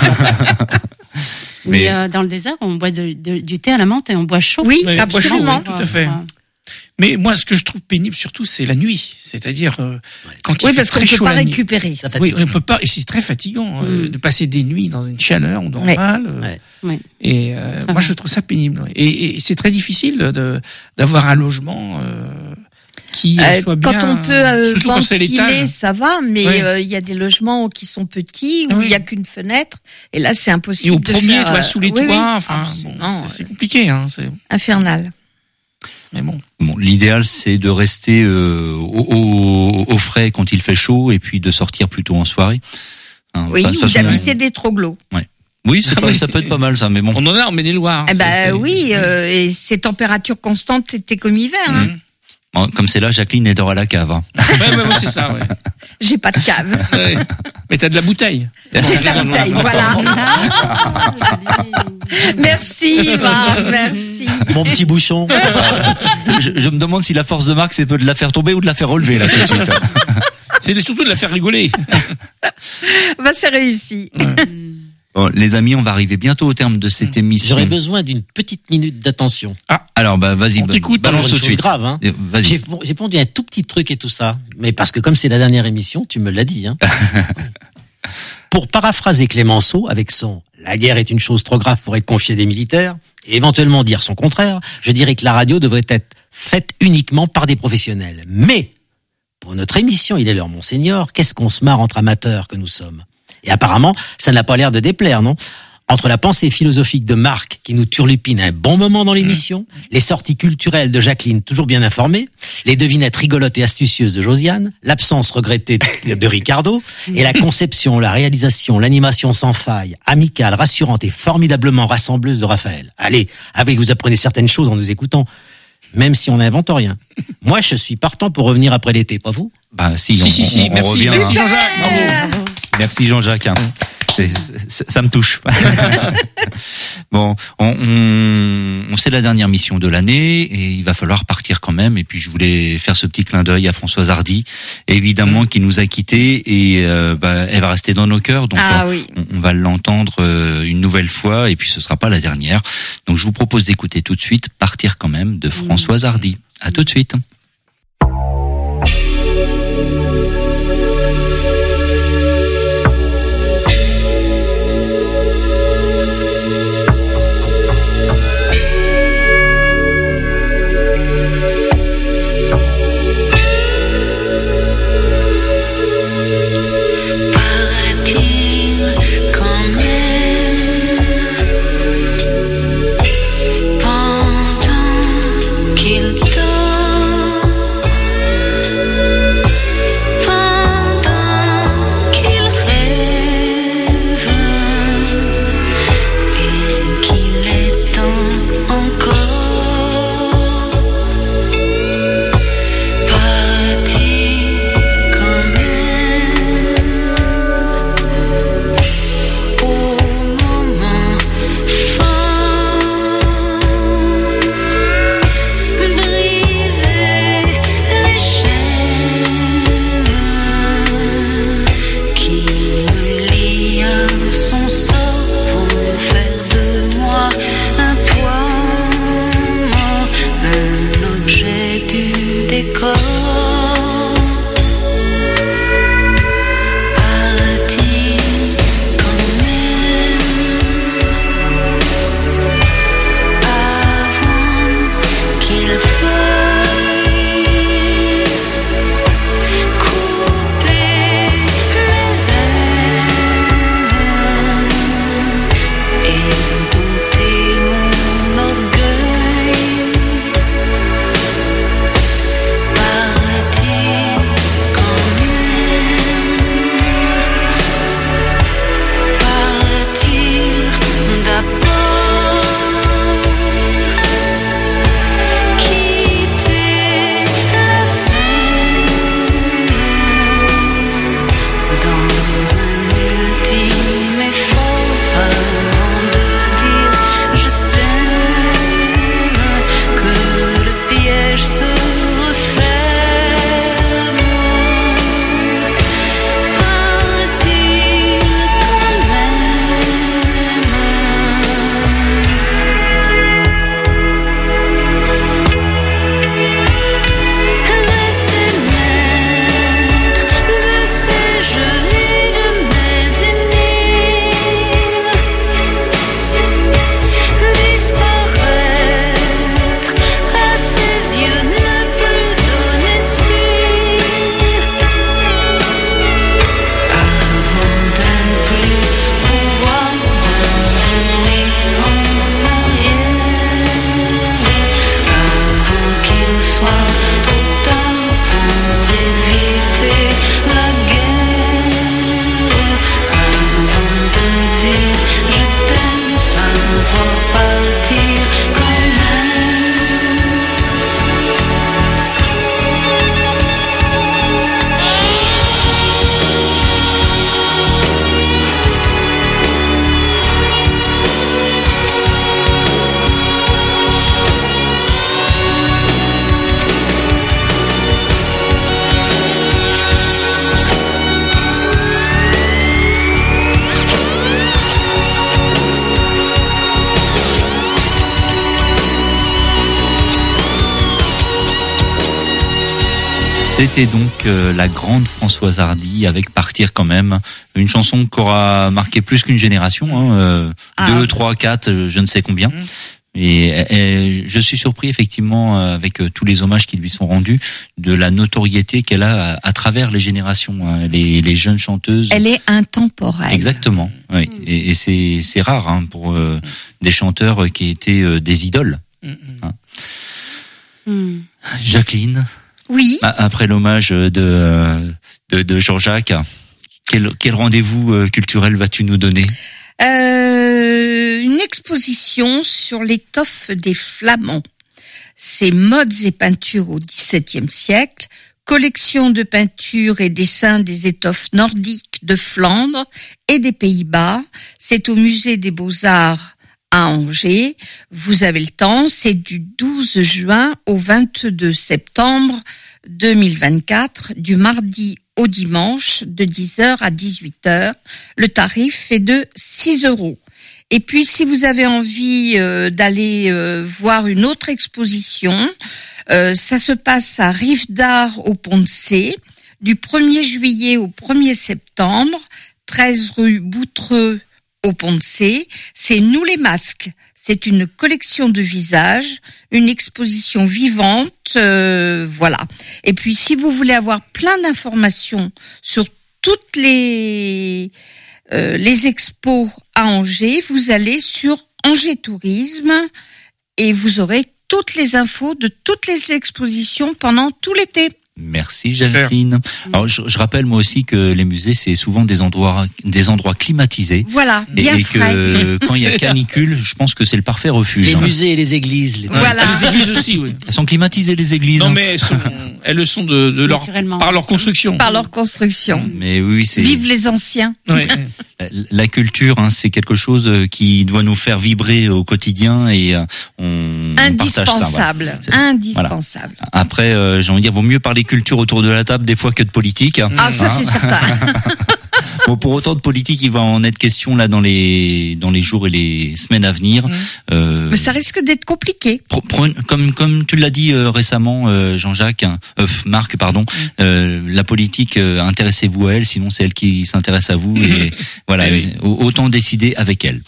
Mais dans le désert, on boit du thé à la menthe et on boit chaud. Oui, absolument. Tout à fait. Mais moi, ce que je trouve pénible surtout, c'est la nuit. C'est-à-dire quand il fait très chaud la nuit. Oui, parce qu'on peut pas récupérer. Oui, on peut pas. Et c'est très fatigant de passer des nuits dans une chaleur, on dort mal. Et moi, je trouve ça pénible. Et c'est très difficile d'avoir un logement qui soit bien. Quand on peut ventiler, ça va. Mais il y a des logements qui sont petits où il y a qu'une fenêtre. Et là, c'est impossible. Et au premier, toi, sous les toits. Enfin, c'est compliqué. C'est infernal. Mais bon, l'idéal c'est de rester au frais quand il fait chaud et puis de sortir plutôt en soirée. Oui, ou d'habiter des troglots. Ouais. Oui, ça peut être pas mal ça, mais bon. On en a en Maine-et-Loire. Et ces températures constantes, c'était comme hiver. Bon, comme c'est là, Jacqueline, elle dort à la cave. Ouais, c'est ça. Ouais. J'ai pas de cave. Ouais. Mais t'as de la bouteille. J'ai de la bouteille, voilà. Merci, Marc, merci. Mon petit bouchon. Je me demande si la force de Marc, c'est de la faire tomber ou de la faire relever, là, tout de suite. C'est surtout de la faire rigoler. C'est réussi. Bon, les amis, on va arriver bientôt au terme de cette émission. J'aurais besoin d'une petite minute d'attention. Alors vas-y, balance tout de suite. Grave, hein. Vas-y. J'ai pondu un tout petit truc et tout ça, mais parce que comme c'est la dernière émission, tu me l'as dit, hein. Pour paraphraser Clémenceau avec son « La guerre est une chose trop grave pour être confiée des militaires » et éventuellement dire son contraire, je dirais que la radio devrait être faite uniquement par des professionnels. Mais, pour notre émission Il est l'heure, Monseigneur, qu'est-ce qu'on se marre entre amateurs que nous sommes? Et apparemment, ça n'a pas l'air de déplaire, non? Entre la pensée philosophique de Marc, qui nous turlupine un bon moment dans l'émission, les sorties culturelles de Jacqueline, toujours bien informée, les devinettes rigolotes et astucieuses de Josiane, l'absence regrettée de Ricardo, et la conception, la réalisation, l'animation sans faille, amicale, rassurante et formidablement rassembleuse de Raphaël. Allez, avec vous apprenez certaines choses en nous écoutant, même si on n'invente rien. Moi, je suis partant pour revenir après l'été, pas vous? Bah si, Si, on merci, revient. merci Jean-Jacques, bravo. Merci Jean-Jacques. Ça me touche. Bon, c'est la dernière mission de l'année et il va falloir partir quand même. Et puis je voulais faire ce petit clin d'œil à Françoise Hardy, évidemment, qui nous a quittés et elle va rester dans nos cœurs. Donc on va l'entendre une nouvelle fois et puis ce sera pas la dernière. Donc je vous propose d'écouter tout de suite Partir quand même de Françoise Hardy. À tout de suite. Pendant qu'il dort C'était donc la grande Françoise Hardy avec Partir quand même, une chanson qui aura marqué plus qu'une génération, 2, 3, 4, je ne sais combien. Et je suis surpris effectivement avec tous les hommages qui lui sont rendus de la notoriété qu'elle a à travers les générations, les jeunes chanteuses. Elle est intemporelle. Exactement. Oui. Et c'est rare pour des chanteurs qui étaient des idoles. Jacqueline. Oui. Après l'hommage de Jean-Jacques, quel rendez-vous culturel vas-tu nous donner? Une exposition sur l'étoffe des Flamands. Ses modes et peintures au XVIIe siècle, collection de peintures et dessins des étoffes nordiques de Flandre et des Pays-Bas. C'est au musée des Beaux-Arts à Angers. Vous avez le temps, c'est du 12 juin au 22 septembre 2024, du mardi au dimanche, de 10h à 18h. Le tarif est de 6 €. Et puis, si vous avez envie d'aller voir une autre exposition, ça se passe à Rive d'Art au Pont de C, du 1er juillet au 1er septembre, 13 rue Boutreux au Pont de C. C'est Nous les masques. C'est une collection de visages, une exposition vivante, voilà. Et puis, si vous voulez avoir plein d'informations sur toutes les expos à Angers, vous allez sur Angers Tourisme et vous aurez toutes les infos de toutes les expositions pendant tout l'été. Merci Jacqueline. Alors je rappelle moi aussi que les musées c'est souvent des endroits climatisés. Voilà, bien et frais. que quand il y a canicule, je pense que c'est le parfait refuge. Les musées et les églises. Voilà. Les églises aussi, oui. Elles sont climatisées les églises. Non mais elles le sont de leur par leur construction. Par leur construction. Mais oui, c'est Vive les anciens. Ouais. La culture, c'est quelque chose qui doit nous faire vibrer au quotidien et on partage ça. Indispensable. Indispensable. Voilà. Après, j'ai envie de dire, vaut mieux parler culture autour de la table des fois que de politique. Ah, ça c'est certain. Bon, pour autant de politique, il va en être question là dans les jours et les semaines à venir. Mais ça risque d'être compliqué. Comme tu l'as dit récemment, Jean-Jacques, Marc, pardon, la politique, intéressez-vous à elle, sinon c'est elle qui s'intéresse à vous. Et voilà, autant décider avec elle.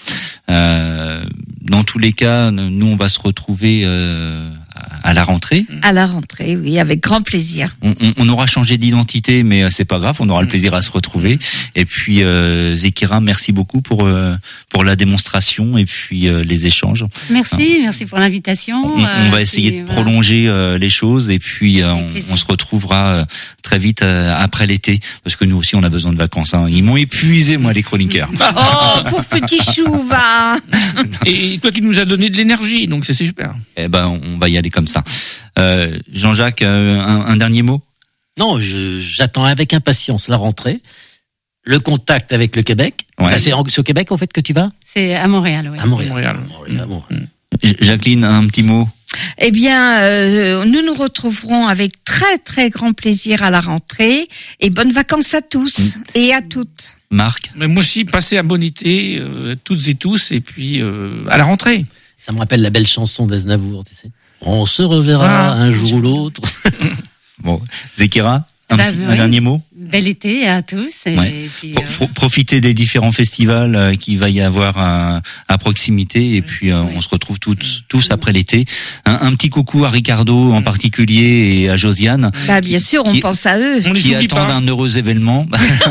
Dans tous les cas, nous on va se retrouver à la rentrée. À la rentrée, oui, avec grand plaisir. On aura changé d'identité, mais c'est pas grave, on aura le plaisir à se retrouver. Et puis Zekira, merci beaucoup pour la démonstration et puis les échanges. Merci pour l'invitation. On va essayer de prolonger les choses et puis on se retrouvera très vite après l'été, parce que nous aussi on a besoin de vacances. Ils m'ont épuisé moi les chroniqueurs. Oh, pauvre petit chou, va. Et toi tu nous as donné de l'énergie, donc c'est super. Eh ben on va y aller comme ça. Jean-Jacques, un dernier mot? Non, j'attends avec impatience la rentrée, le contact avec le Québec. Ouais. Enfin, c'est au Québec en fait que tu vas? C'est à Montréal, oui. À Montréal. Montréal. Jacqueline, un petit mot? Eh bien, nous nous retrouverons avec très très grand plaisir à la rentrée et bonnes vacances à tous et à toutes. Marc? Mais moi aussi, passez un bon été, toutes et tous, et puis à la rentrée. Ça me rappelle la belle chanson d'Aznavour, tu sais. On se reverra un jour ou l'autre. Bon, Zekira, un dernier mot? Bel été à tous. Et puis, profitez des différents festivals qu'il va y avoir à proximité et puis on se retrouve tous après l'été. Un petit coucou à Ricardo en particulier et à Josiane. Bah bien sûr, on pense à eux. Qui attendent un heureux événement.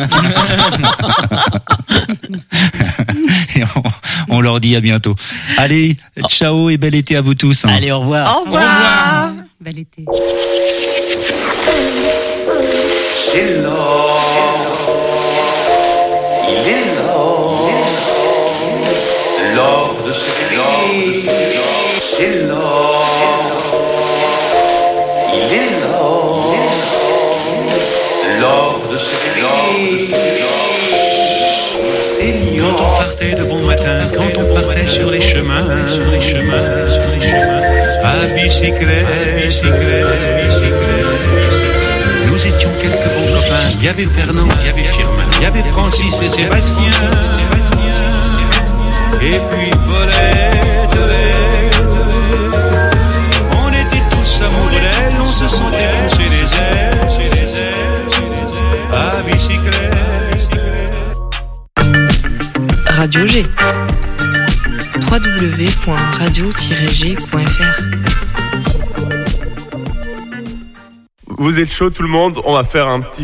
Et on leur dit à bientôt. Allez, ciao et bel été à vous tous. Allez, au revoir. Au revoir. Bel été. C'est l'or, il est l'or, l'or de ce pays, c'est l'or, il est l'or, l'or de ce pays. Quand on partait de bon matin, quand on partait sur les chemins, à bicyclette, nous étions quelques bons copains. Il y avait Fernand, il y avait Firmin, il y avait Francis et Sébastien. Et puis Paulette. On était tous amoureux d'elle, on se sentait pousser les ailes. Radio G. www.radio-g.fr. Vous êtes chaud tout le monde? On va faire un petit